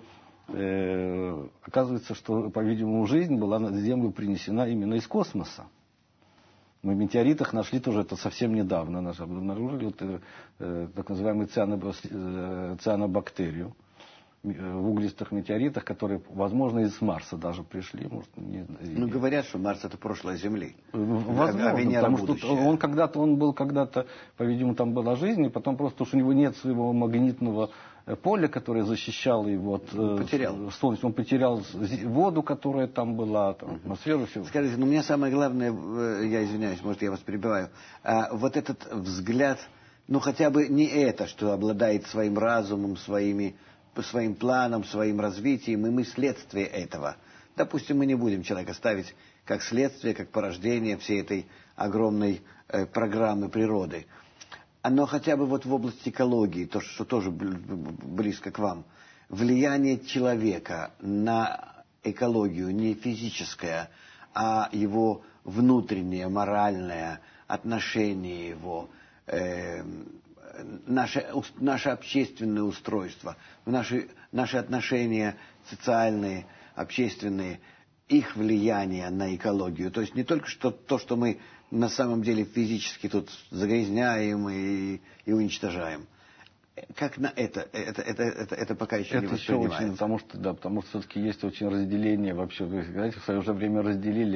э, оказывается, что, по-видимому, жизнь была на Землю принесена именно из космоса. Мы в метеоритах нашли тоже это совсем недавно. Обнаружили вот, э, так называемую цианобактерию в углистых метеоритах, которые, возможно, из Марса даже пришли. Может, не, ну, говорят, что Марс — это прошлое Земли. Возможно, а Венера потому будущее. Что он когда-то, он был когда-то, по-видимому, там была жизнь, и потом просто уж у него нет своего магнитного поля, которое защищало его от потерял. солнца. Он потерял воду, которая там была, там, атмосферу, все. Скажите, ну, у меня самое главное, я извиняюсь, может, я вас перебиваю, а вот этот взгляд, ну, хотя бы не это, что обладает своим разумом, своими... по своим планам, своим развитием, и мы следствие этого. Допустим, мы не будем человека ставить как следствие, как порождение всей этой огромной э, программы природы. Но хотя бы вот в области экологии, то, что тоже близко к вам, влияние человека на экологию не физическое, а его внутреннее, моральное, отношение его, э, Наше, наше общественное устройство, наши, наши отношения социальные, общественные, их влияние на экологию. То есть не только что, то, что мы на самом деле физически тут загрязняем и, и уничтожаем. Как на это? Это, это, это, это пока еще это не воспринимается. Еще очень, потому что, да, потому что все-таки есть очень разделение вообще. Вы знаете, в свое же время разделили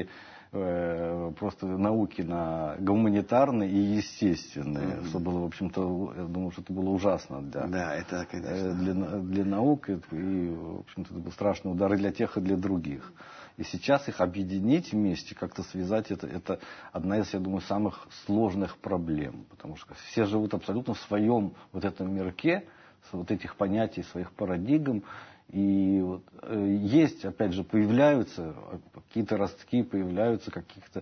э, просто науки на гуманитарные и естественные, Mm-hmm. что было, в общем-то, я думаю, что это было ужасно для, да, это, конечно. для, для наук, и, в общем-то, это был страшный удар и для тех, и для других. И сейчас их объединить вместе, как-то связать, это, это одна из, я думаю, самых сложных проблем. Потому что все живут абсолютно в своем вот этом мирке, вот этих понятий, своих парадигм. И вот, э, есть, опять же, появляются какие-то ростки, появляются каких-то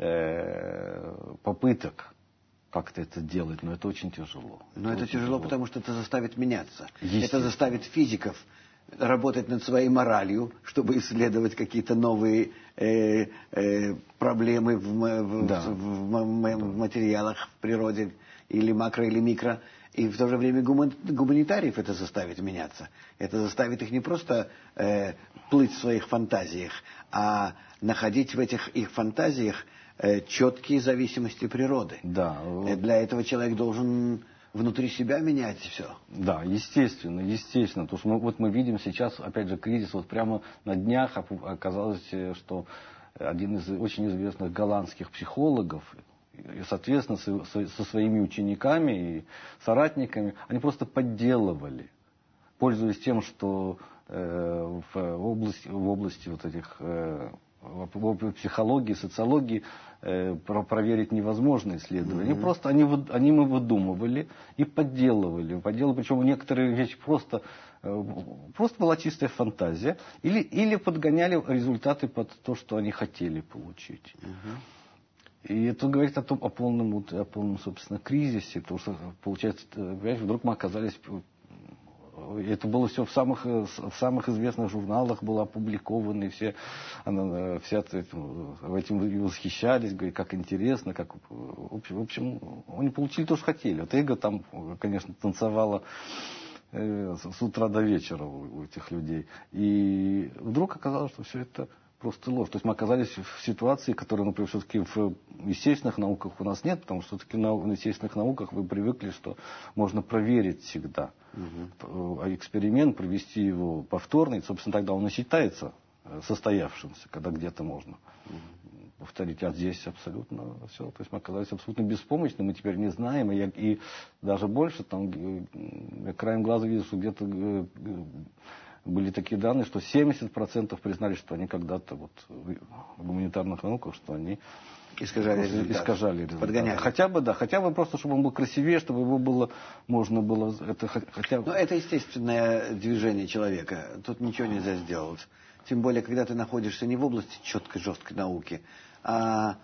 э, попыток как-то это делать, но это очень тяжело. Но это, это тяжело, тяжело, потому что это заставит меняться. Есть. Это заставит физиков работать над своей моралью, чтобы исследовать какие-то новые э, э, проблемы в, в, да. в, в, в, в материалах, в природе, или макро, или микро. И в то же время гуманитариев это заставит меняться. Это заставит их не просто э, плыть в своих фантазиях, а находить в этих их фантазиях э, четкие зависимости природы. Да. Для этого человек должен внутри себя менять все. Да, естественно, естественно. Потому что мы, вот мы видим сейчас, опять же, кризис. Вот прямо на днях оказалось, что один из очень известных голландских психологов, и, соответственно, со, со своими учениками и соратниками, они просто подделывали, пользуясь тем, что э, в области, в области вот этих... Э, в психологии, социологии э, про проверить невозможно исследования. Mm-hmm. Они просто они, они мы выдумывали и подделывали. подделывали. Причем некоторые вещи просто, э, просто была чистая фантазия. Или, или подгоняли результаты под то, что они хотели получить. Mm-hmm. И это говорит о том, о полном, о полном, собственно, кризисе. Потому что, получается, вдруг мы оказались... Это было все в самых, в самых известных журналах было опубликовано, и все, она, все этим и восхищались, говорили, как интересно, как, в общем, в общем, они получили то, что хотели. Вот эго там, конечно, танцевало э, с утра до вечера у, у этих людей. И вдруг оказалось, что все это просто ложь. То есть мы оказались в ситуации, которая, например, все-таки в естественных науках у нас нет, потому что все-таки в естественных науках вы привыкли, что можно проверить всегда. Угу. А эксперимент, провести его повторно, и, собственно, тогда он и считается состоявшимся, когда где-то можно угу. повторить. А здесь абсолютно все. То есть мы оказались абсолютно беспомощны, мы теперь не знаем. И, и даже больше, там, я краем глаза вижу, что где-то были такие данные, что семьдесят процентов признали, что они когда-то вот, в гуманитарных науках, что они искажали результат. Искажали результат. Подгоняли. Хотя бы, да, хотя бы просто, чтобы он был красивее, чтобы его было, можно было... Это, хотя... Но это естественное движение человека. Тут ничего нельзя сделать. Тем более, когда ты находишься не в области четкой, жесткой науки, а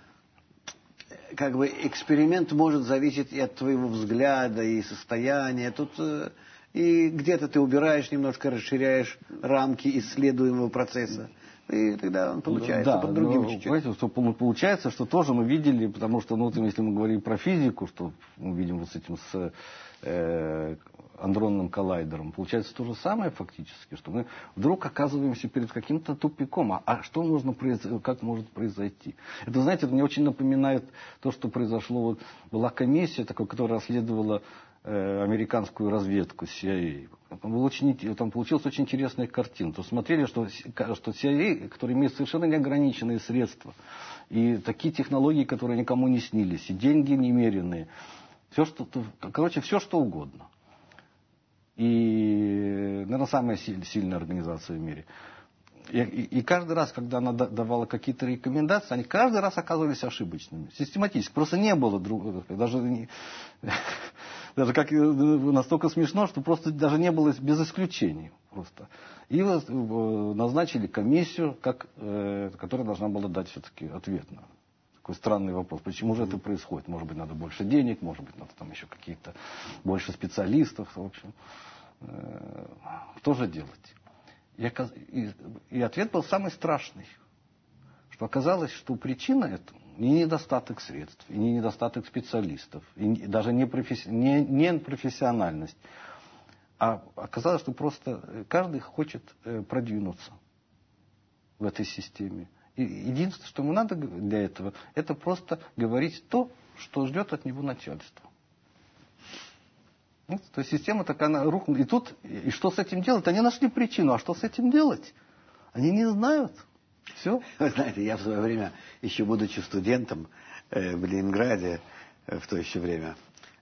как бы эксперимент может зависеть и от твоего взгляда, и состояния. Тут... И где-то ты убираешь, немножко расширяешь рамки исследуемого процесса. И тогда он получается да, под другим но, чуть-чуть. Что получается, что тоже мы видели, потому что, ну, если мы говорим про физику, что мы видим вот с этим, с э, андронным коллайдером, получается то же самое фактически, что мы вдруг оказываемся перед каким-то тупиком. А, а что можно произойти, как может произойти? Это, знаете, это мне очень напоминает то, что произошло. Вот, была комиссия, такая, которая расследовала американскую разведку си ай эй. Там, очень, там получилась очень интересная картина. То смотрели, что, что си ай эй, который имеет совершенно неограниченные средства, и такие технологии, которые никому не снились, и деньги немеренные. Все, что, короче, все, что угодно. И, наверное, самая сильная организация в мире. И, и, и каждый раз, когда она давала какие-то рекомендации, они каждый раз оказывались ошибочными. Систематически. Просто не было друг, даже, не, даже как настолько смешно, что просто даже не было без исключений. Просто. И назначили комиссию, как, э, которая должна была дать все-таки ответ на такой странный вопрос. Почему же это происходит? Может быть, надо больше денег, может быть, надо там еще какие-то больше специалистов. В общем, э, что же делать? И, и, и ответ был самый страшный. Что оказалось, что причина этому не недостаток средств, и не недостаток специалистов, и даже не, професси, не, не профессиональность. А оказалось, что просто каждый хочет продвинуться в этой системе. И единственное, что ему надо для этого, это просто говорить то, что ждет от него начальство. Ну, то есть система такая, она рухнула. И тут, и что с этим делать? Они нашли причину, а что с этим делать? Они не знают. Все? Вы знаете, я в свое время, еще будучи студентом э, в Ленинграде, э, в то еще время,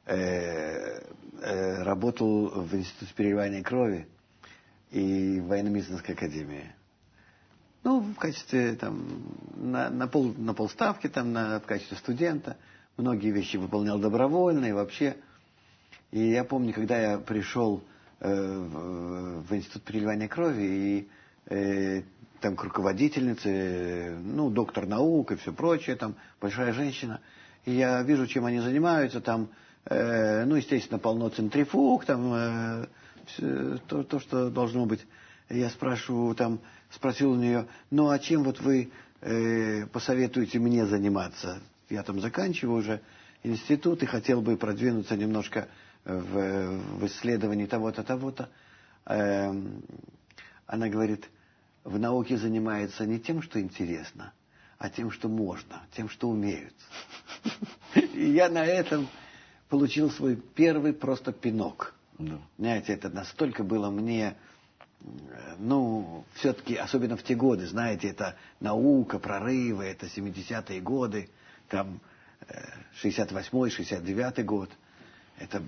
э, э, работал в Институте переливания крови и в военно-медицинской академии. Ну, в качестве, там, на, на, пол, на полставки, там, на, в качестве студента. Многие вещи выполнял добровольно и вообще. И я помню, когда я пришел э, в, в Институт переливания крови, и э, там к руководительнице, ну, доктор наук и все прочее, там, большая женщина. И я вижу, чем они занимаются, там, э, ну, естественно, полно центрифуг, там, э, все, то, то, что должно быть. Я спрашиваю, там, спросил у нее, ну, а чем вот вы э, посоветуете мне заниматься? Я там заканчиваю уже институт и хотел бы продвинуться немножко в, в исследовании того-то, того-то. Э, она говорит, в науке занимается не тем, что интересно, а тем, что можно, тем, что умеют. И я на этом получил свой первый просто пинок. Знаете, это настолько было мне... Ну, все-таки, особенно в те годы, знаете, это наука, прорывы, это семидесятые годы, там шестьдесят восьмой, шестьдесят девятый год. Это...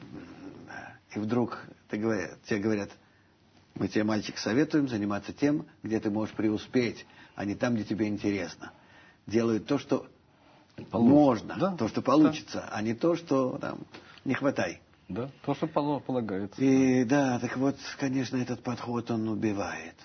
И вдруг тебе говорят, мы тебе, мальчик, советуем заниматься тем, где ты можешь преуспеть, а не там, где тебе интересно. Делают то, что получится. Можно, да? То, что получится, да. А не то, что там не хватай. Да, то, что полагается. И да, так вот, конечно, этот подход, он убивает.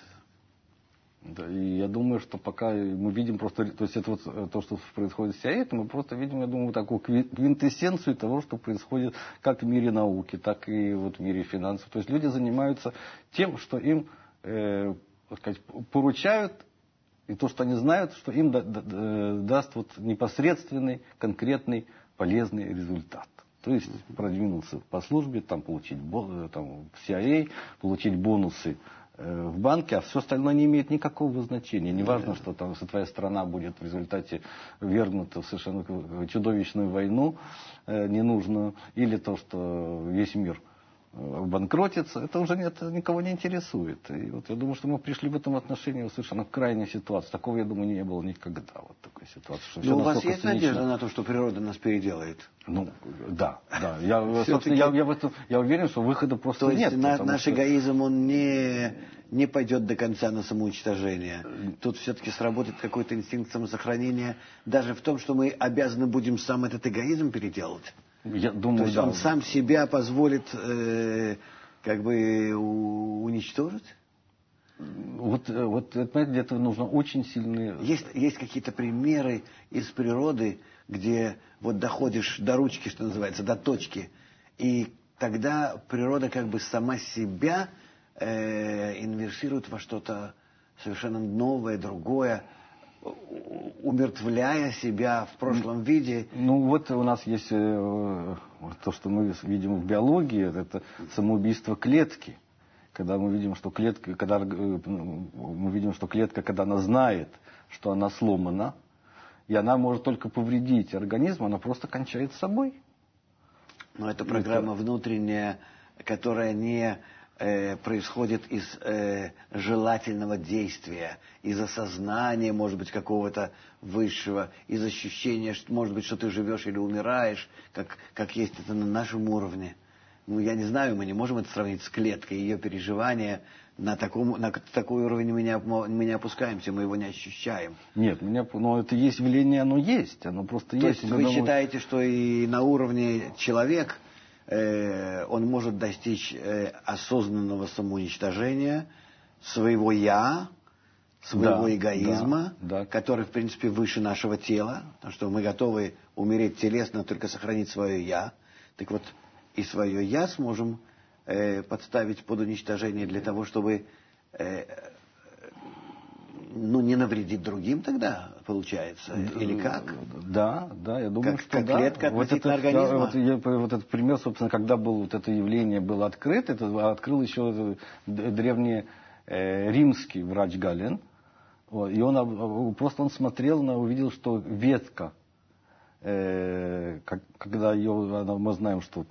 Да, и я думаю, что пока мы видим просто, то есть это вот то, что происходит с СИАЭ, мы просто видим, я думаю, такую квинтэссенцию того, что происходит как в мире науки, так и вот в мире финансов. То есть люди занимаются тем, что им, э, так сказать, поручают, и то, что они знают, что им да, да, даст вот непосредственный, конкретный, полезный результат. То есть продвинуться по службе, там, получить там, в СИАЭ, получить бонусы э, в банке, а все остальное не имеет никакого значения. Не важно, что, там, что твоя страна будет в результате ввергнута в совершенно чудовищную войну э, ненужную, или то, что весь мир банкротится, это уже нет, никого не интересует. И вот я думаю, что мы пришли в этом отношении в совершенно крайнюю ситуацию. Такого, я думаю, не было никогда. Вот такой ситуации. Что Но у вас есть цинично. Надежда на то, что природа нас переделает? Ну, да, да. Я, собственно, я, я, в этом, я уверен, что выхода просто то есть нет. На, наш что... эгоизм, он не, не пойдет до конца на самоуничтожение. Тут все-таки сработает какой-то инстинкт самосохранения, даже в том, что мы обязаны будем сам этот эгоизм переделать. Я думаю, То есть да. он сам себя позволит э, как бы у, уничтожить? Вот, вот это, для этого нужно очень сильные... Есть, есть какие-то примеры из природы, где вот доходишь до ручки, что называется, до точки, и тогда природа как бы сама себя э, инверсирует во что-то совершенно новое, другое, умертвляя себя в прошлом виде. Ну вот у нас есть э, то, что мы видим в биологии, это самоубийство клетки. Когда мы видим, что клетка, когда э, мы видим, что клетка, когда она знает, что она сломана, и она может только повредить организм, она просто кончает с собой. Но это программа это... внутренняя, которая не э, происходит из э, желательного действия, из осознания, может быть, какого-то высшего, из ощущения, что, может быть, что ты живешь или умираешь, как, как есть это на нашем уровне. Ну, я не знаю, мы не можем это сравнить с клеткой, ее переживания. На, таком, на такой уровень мы не, мы не опускаемся, мы его не ощущаем. Нет, меня, но это есть явление, оно есть, оно просто То есть. есть вы думаете... считаете, что и на уровне человек, э, он может достичь э, осознанного самоуничтожения своего «я», своего да, эгоизма, да, да. который, в принципе, выше нашего тела, потому что мы готовы умереть телесно, только сохранить свое «я». Так вот, и свое «я» сможем э, подставить под уничтожение для того, чтобы э, ну, не навредить другим тогда, получается, или как? Да, да, я думаю, как, что как да. клетка вот это, организма. Да, вот, я, вот этот пример, собственно, когда был, вот это явление было открыто, это открыл еще древний э, римский врач Гален, вот, и он просто он смотрел, на, увидел, что ветка, Э, как, когда ее, она, мы знаем, что,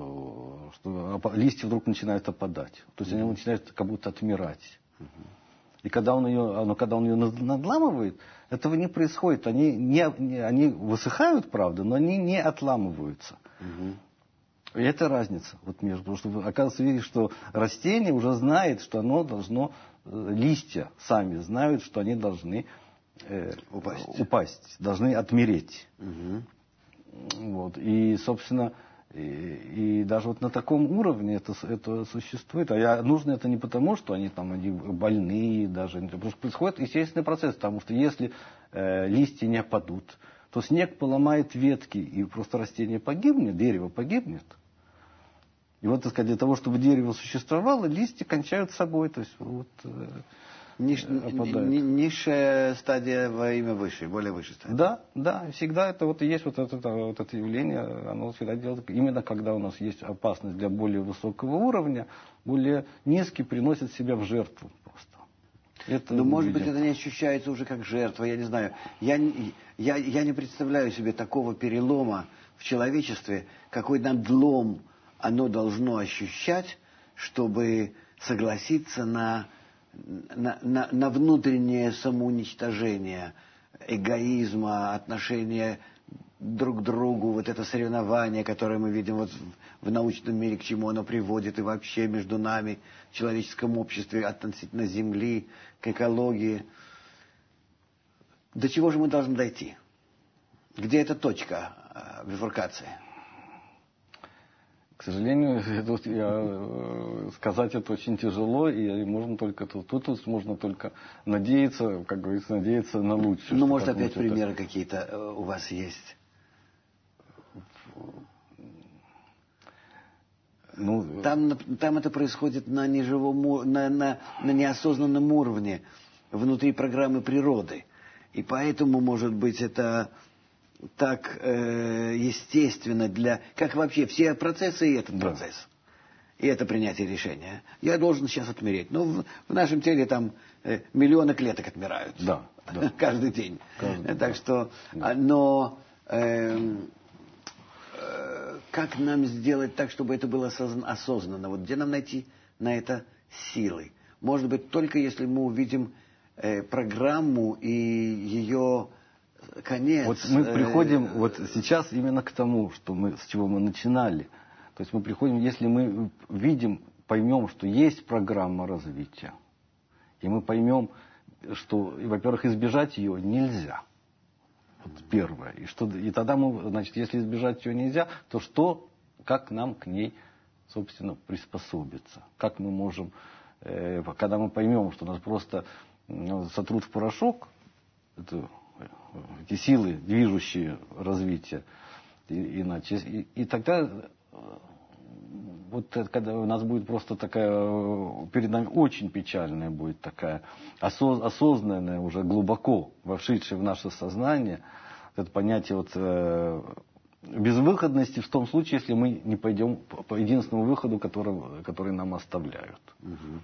что листья вдруг начинают опадать. То есть mm-hmm. они начинают как будто отмирать. Mm-hmm. И когда он ее, но когда он ее надламывает, этого не происходит. Они, не, не, они высыхают, правда, но они не отламываются. Угу. И это разница. Вот между, потому что, оказывается, видишь, что растение уже знает, что оно должно, листья сами знают, что они должны э, упасть. упасть, должны отмереть. Угу. Вот. И, собственно, и, и даже вот на таком уровне это, это существует. А я, нужно это не потому, что они там они больные, даже, потому что происходит естественный процесс, потому что если э, листья не опадут, то снег поломает ветки, и просто растение погибнет, дерево погибнет. И вот, так сказать, для того, чтобы дерево существовало, листья кончают собой. То есть, вот, э, Ниш, ни, низшая стадия во имя высшей, более высшей стадии. Да, да, всегда это вот и есть вот это, вот это явление, оно всегда делает, именно когда у нас есть опасность для более высокого уровня, более низкий приносит себя в жертву просто. Это Но, может быть, это не ощущается уже как жертва, я не знаю. Я, я, я не представляю себе такого перелома в человечестве, какой надлом оно должно ощущать, чтобы согласиться на... На, на, на внутреннее самоуничтожение, эгоизма, отношения друг к другу, вот это соревнование, которое мы видим вот в, в научном мире, к чему оно приводит, и вообще между нами, в человеческом обществе, относительно Земли, к экологии. До чего же мы должны дойти? Где эта точка э, бифуркации? К сожалению, это, я, сказать это очень тяжело, и можно только тут, тут можно только надеяться, как говорится, надеяться на лучшее. Ну, может, опять примеры это... какие-то у вас есть? Ну, там, там это происходит на неживом, на, на, на неосознанном уровне, внутри программы природы. И поэтому, может быть, это... так э, естественно для... Как вообще все процессы и этот да. процесс. И это принятие решения. Я должен сейчас отмереть. Но в, в нашем теле там э, миллионы клеток отмирают. Да, да. Каждый день. Каждый, так да. что... Да. Но... Э, э, как нам сделать так, чтобы это было осознанно? Вот где нам найти на это силы? Может быть, только если мы увидим э, программу и ее... Конец. Вот мы приходим вот сейчас именно к тому, что мы, с чего мы начинали. То есть мы приходим, если мы видим, поймем, что есть программа развития, и мы поймем, что, во-первых, избежать ее нельзя. Вот первое. И, что, и тогда мы, значит, если избежать ее нельзя, то что, как нам к ней, собственно, приспособиться? Как мы можем, э, когда мы поймем, что нас просто ну, сотрут в порошок, это... эти силы, движущие развитие, и, иначе. И, и тогда, вот когда у нас будет просто такая, перед нами очень печальная будет такая, осоз, осознанная, уже глубоко вошедшая в наше сознание, это понятие вот, э, безвыходности в том случае, если мы не пойдем по, по единственному выходу, который, который нам оставляют. Угу.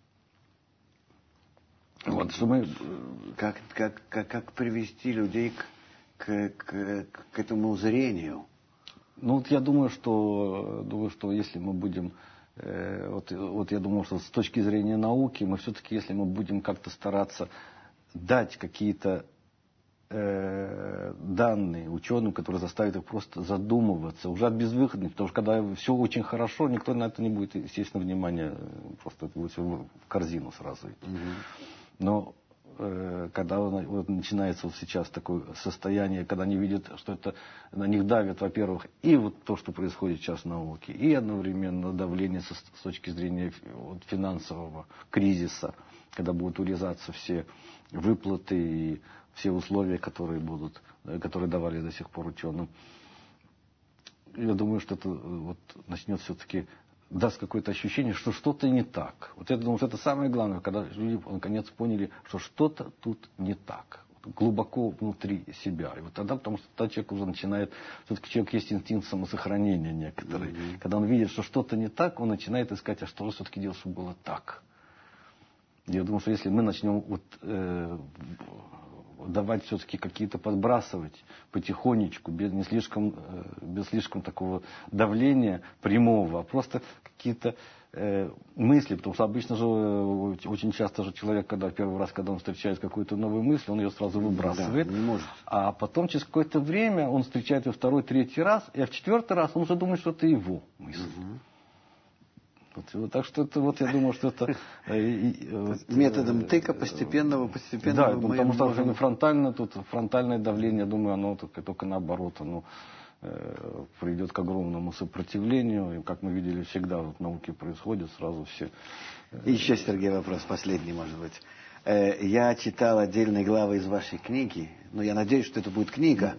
Вот, что мы... как, как, как, как привести людей к, к, к, к этому зрению? Ну, вот я думаю, что, думаю, что если мы будем... Э, вот, вот я думаю, что с точки зрения науки, мы все-таки, если мы будем как-то стараться дать какие-то э, данные ученым, которые заставят их просто задумываться, уже от безвыходности, потому что когда все очень хорошо, никто на это не будет, естественно, внимания, просто это будет все в корзину сразу идти. Угу. Но э, когда вот, начинается вот сейчас такое состояние, когда они видят, что это на них давит, во-первых, и вот то, что происходит сейчас в науке, и одновременно давление со, с точки зрения вот, финансового кризиса, когда будут урезаться все выплаты и все условия, которые будут, которые давали до сих пор ученым. Я думаю, что это вот, начнет все-таки даст какое-то ощущение, что что-то не так. Вот я думаю, что это самое главное, когда люди наконец поняли, что что-то тут не так. Глубоко внутри себя. И вот тогда, потому что тогда человек уже начинает, все-таки человек есть инстинкт самосохранения некоторый. Mm-hmm. Когда он видит, что что-то не так, он начинает искать, а что же все-таки делать, чтобы было так. Я думаю, что если мы начнем вот, э, давать все-таки какие-то, подбрасывать потихонечку, без, не слишком, без слишком такого давления прямого, а просто какие-то э, мысли, потому что обычно же, очень часто же человек, когда первый раз, когда он встречает какую-то новую мысль, он ее сразу выбрасывает, да, не может. А потом через какое-то время он встречает ее второй, третий раз, и в четвертый раз он уже думает, что это его мысль. Угу. Вот, так что это, вот я думаю, что это... Методом тыка постепенного, постепенного... Да, потому что можем... фронтально, тут фронтальное давление, я думаю, оно только, только наоборот, оно э, приведет к огромному сопротивлению. И, как мы видели, всегда в науке происходит, сразу все... Э, Еще, Сергей, вопрос последний, может быть. Э, я читал отдельные главы из вашей книги, но я надеюсь, что это будет книга.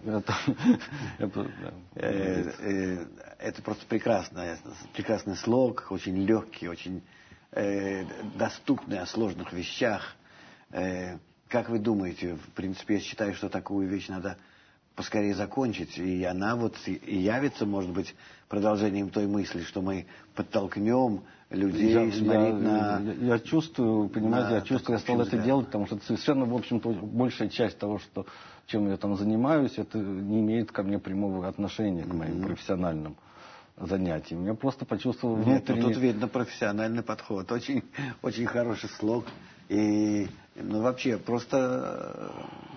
Это просто прекрасный, прекрасный слог, очень легкий, очень э, доступный о сложных вещах. Э, как вы думаете, в принципе, я считаю, что такую вещь надо поскорее закончить, и она вот и явится, может быть, продолжением той мысли, что мы подтолкнем людей я, смотреть я, на... Я, я чувствую, понимаете, я чувствую, я стал это взгляд. делать, потому что это совершенно, в общем-то, большая часть того, что, чем я там занимаюсь, это не имеет ко мне прямого отношения, к моим mm-hmm. профессиональным занятиям. Я просто почувствовал внутренне... Нет, ну, тут видно профессиональный подход, очень, очень хороший слог, и, ну, вообще, просто...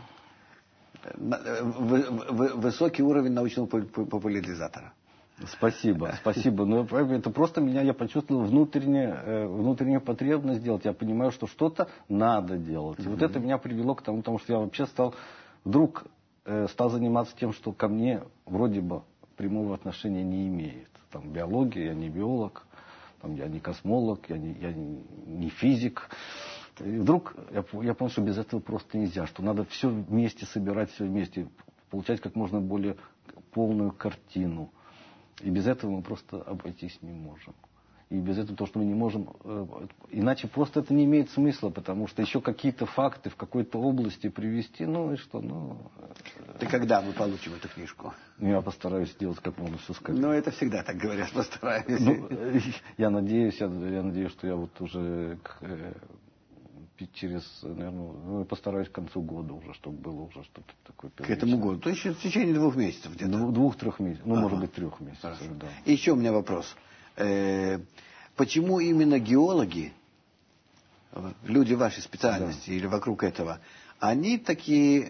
высокий уровень научного популяризатора. Спасибо, спасибо. Но это просто меня, я почувствовал внутреннюю, внутреннюю потребность делать. Я понимаю, что что-то надо делать. И mm-hmm. вот это меня привело к тому, потому что я вообще стал, вдруг э, стал заниматься тем, что ко мне вроде бы прямого отношения не имеет. Там биология, я не биолог, там, я не космолог, я не, я не, не физик. И вдруг я, я понял, что без этого просто нельзя, что надо все вместе собирать, все вместе, получать как можно более полную картину. И без этого мы просто обойтись не можем. И без этого то, что мы не можем... Э, иначе просто это не имеет смысла, потому что еще какие-то факты в какой-то области привести, ну и что, ну... Ты когда мы получим эту книжку? Я постараюсь сделать как можно все скорее. Ну, это всегда так говорят, постараюсь. Ну, я надеюсь, я, я надеюсь, что я вот уже... К, через, наверное, ну, постараюсь к концу года уже, чтобы было уже что-то такое. К этому году? То есть в течение двух месяцев где-то? Двух, двух-трех месяцев, ну, ага. может быть, трех месяцев. Да. И еще у меня вопрос. Э, почему именно геологи, люди вашей специальности да. или вокруг этого, они такие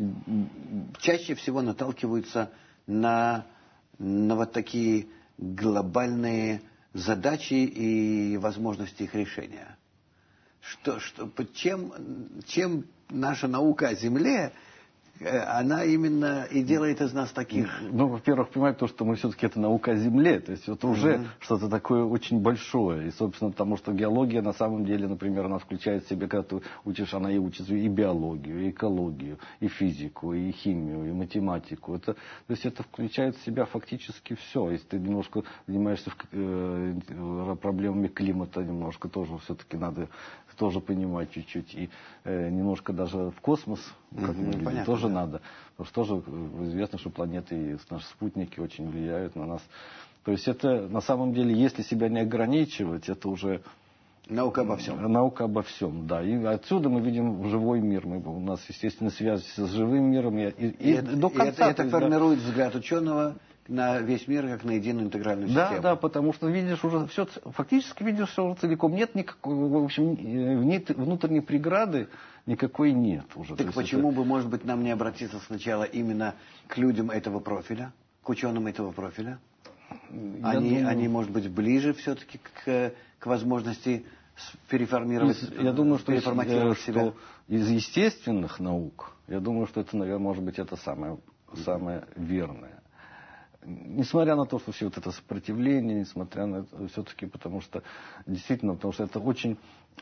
чаще всего наталкиваются на, на вот такие глобальные задачи и возможности их решения? Что, что, чем, чем наша наука о Земле, она именно и делает из нас таких... Ну, во-первых, понимаете, то, что мы все-таки это наука о Земле, то есть это уже mm-hmm. что-то такое очень большое. И, собственно, потому что геология на самом деле, например, она включает в себя, когда ты учишь, она и учит и биологию, и экологию, и физику, и химию, и математику. Это, то есть это включает в себя фактически все. Если ты немножко занимаешься э, проблемами климата, немножко тоже все-таки надо тоже понимать чуть-чуть. И э, немножко даже в космос, как mm-hmm, мы видим, понятно, тоже да. надо. Потому что тоже известно, что планеты и наши спутники очень влияют на нас. То есть это на самом деле, если себя не ограничивать, это уже... Наука обо всем. Наука обо всем, да. И отсюда мы видим живой мир. Мы, у нас, естественно, связь с живым миром. И, и, и, это, до конца, и это, это формирует да. взгляд ученого на весь мир, как на единую интегральную да, систему. Да, да, потому что видишь уже все, фактически видишь все уже целиком. Нет никакой, в общем, внутренней преграды никакой нет уже. Так почему это... бы, может быть, нам не обратиться сначала именно к людям этого профиля, к ученым этого профиля? Они, думаю... они, может быть, ближе все-таки к, к возможности переформировать, из, я думаю, что, переформатировать из, себя? Что из естественных наук, я думаю, что это, наверное, может быть, это самое, самое верное. Несмотря на то, что все вот это сопротивление, несмотря на это, все-таки, потому что, действительно, потому что это очень,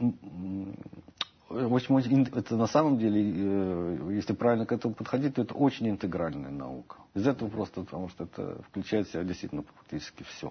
очень, это на самом деле, если правильно к этому подходить, то это очень интегральная наука. Из этого просто, потому что это включает в себя действительно практически все.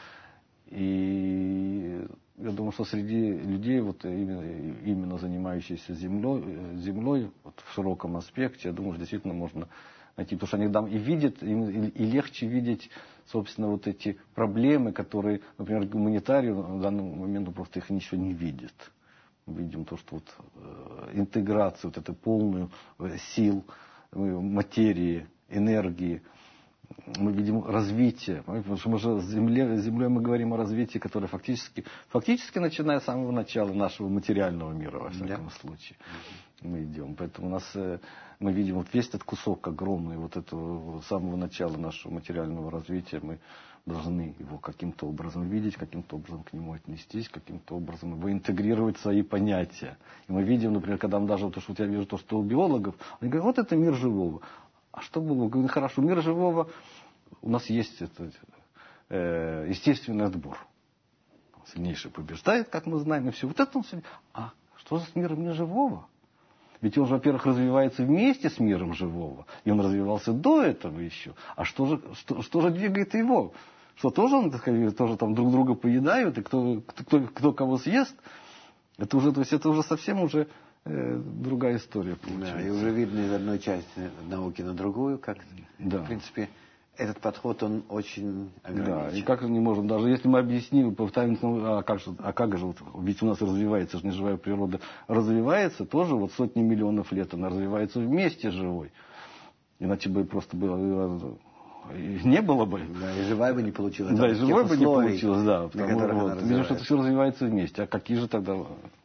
И я думаю, что среди людей, вот именно, именно занимающихся землей, землей вот в широком аспекте, я думаю, что действительно можно найти, потому что они там и видят, и, и легче видеть, собственно, вот эти проблемы, которые, например, гуманитарий в данный момент просто их ничего не видит. Мы видим то, что вот э, интеграцию, вот эту полную э, сил, э, материи, энергии. Мы видим развитие, потому что мы же с землей, с землей мы говорим о развитии, которое фактически, фактически начиная с самого начала нашего материального мира, во всяком да. случае, мы идем. Поэтому у нас, мы видим вот весь этот кусок огромный, вот этого с самого начала нашего материального развития, мы должны его каким-то образом видеть, каким-то образом к нему отнестись, каким-то образом его интегрировать в свои понятия. И мы видим, например, когда мы даже, вот, что вот я вижу то, что у биологов, они говорят, вот это мир живого. А что было? Говорю, хорошо, мир живого, у нас есть этот, э, естественный отбор. Сильнейший побеждает, как мы знаем, и все. Вот это он... А что же с миром неживого? Ведь он же, во-первых, развивается вместе с миром живого, и он развивался до этого еще. А что же, что, что же двигает его? Что тоже он, так сказать, тоже там друг друга поедают, и кто, кто, кто кого съест? Это уже, то есть это уже совсем уже... другая история получается. Да, и уже видно из одной части науки на другую, как, да. в принципе, этот подход, он очень ограничен. Да, и как не можем, даже если мы объясним, попытаемся, ну, а как же, а как же вот, ведь у нас развивается же неживая природа, развивается тоже вот сотни миллионов лет, она развивается вместе с живой. Иначе бы просто было... не было бы. Да, и живая бы не получилась. Да, и живой бы не получилось, да. Потому, вот, видим, что это все развивается вместе. А какие же тогда...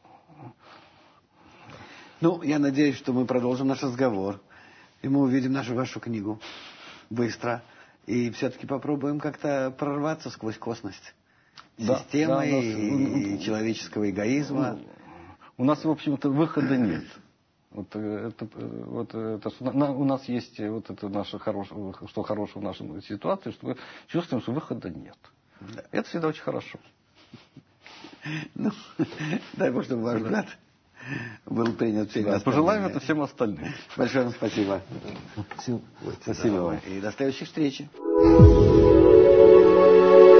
Ну, я надеюсь, что мы продолжим наш разговор, и мы увидим нашу вашу книгу быстро, и все-таки попробуем как-то прорваться сквозь косность да, системы да, и, и человеческого эгоизма. У нас, в общем-то, выхода нет. Вот, это, вот это, у нас есть вот это наше хорошее, что хорошего в нашей ситуации, что мы чувствуем, что выхода нет. Да. Это всегда очень хорошо. Ну, дай Бог, чтобы ваш взгляд был принят всеми да, пожелаем это всем остальным. Большое вам спасибо. Спасибо вам. И до следующих встреч.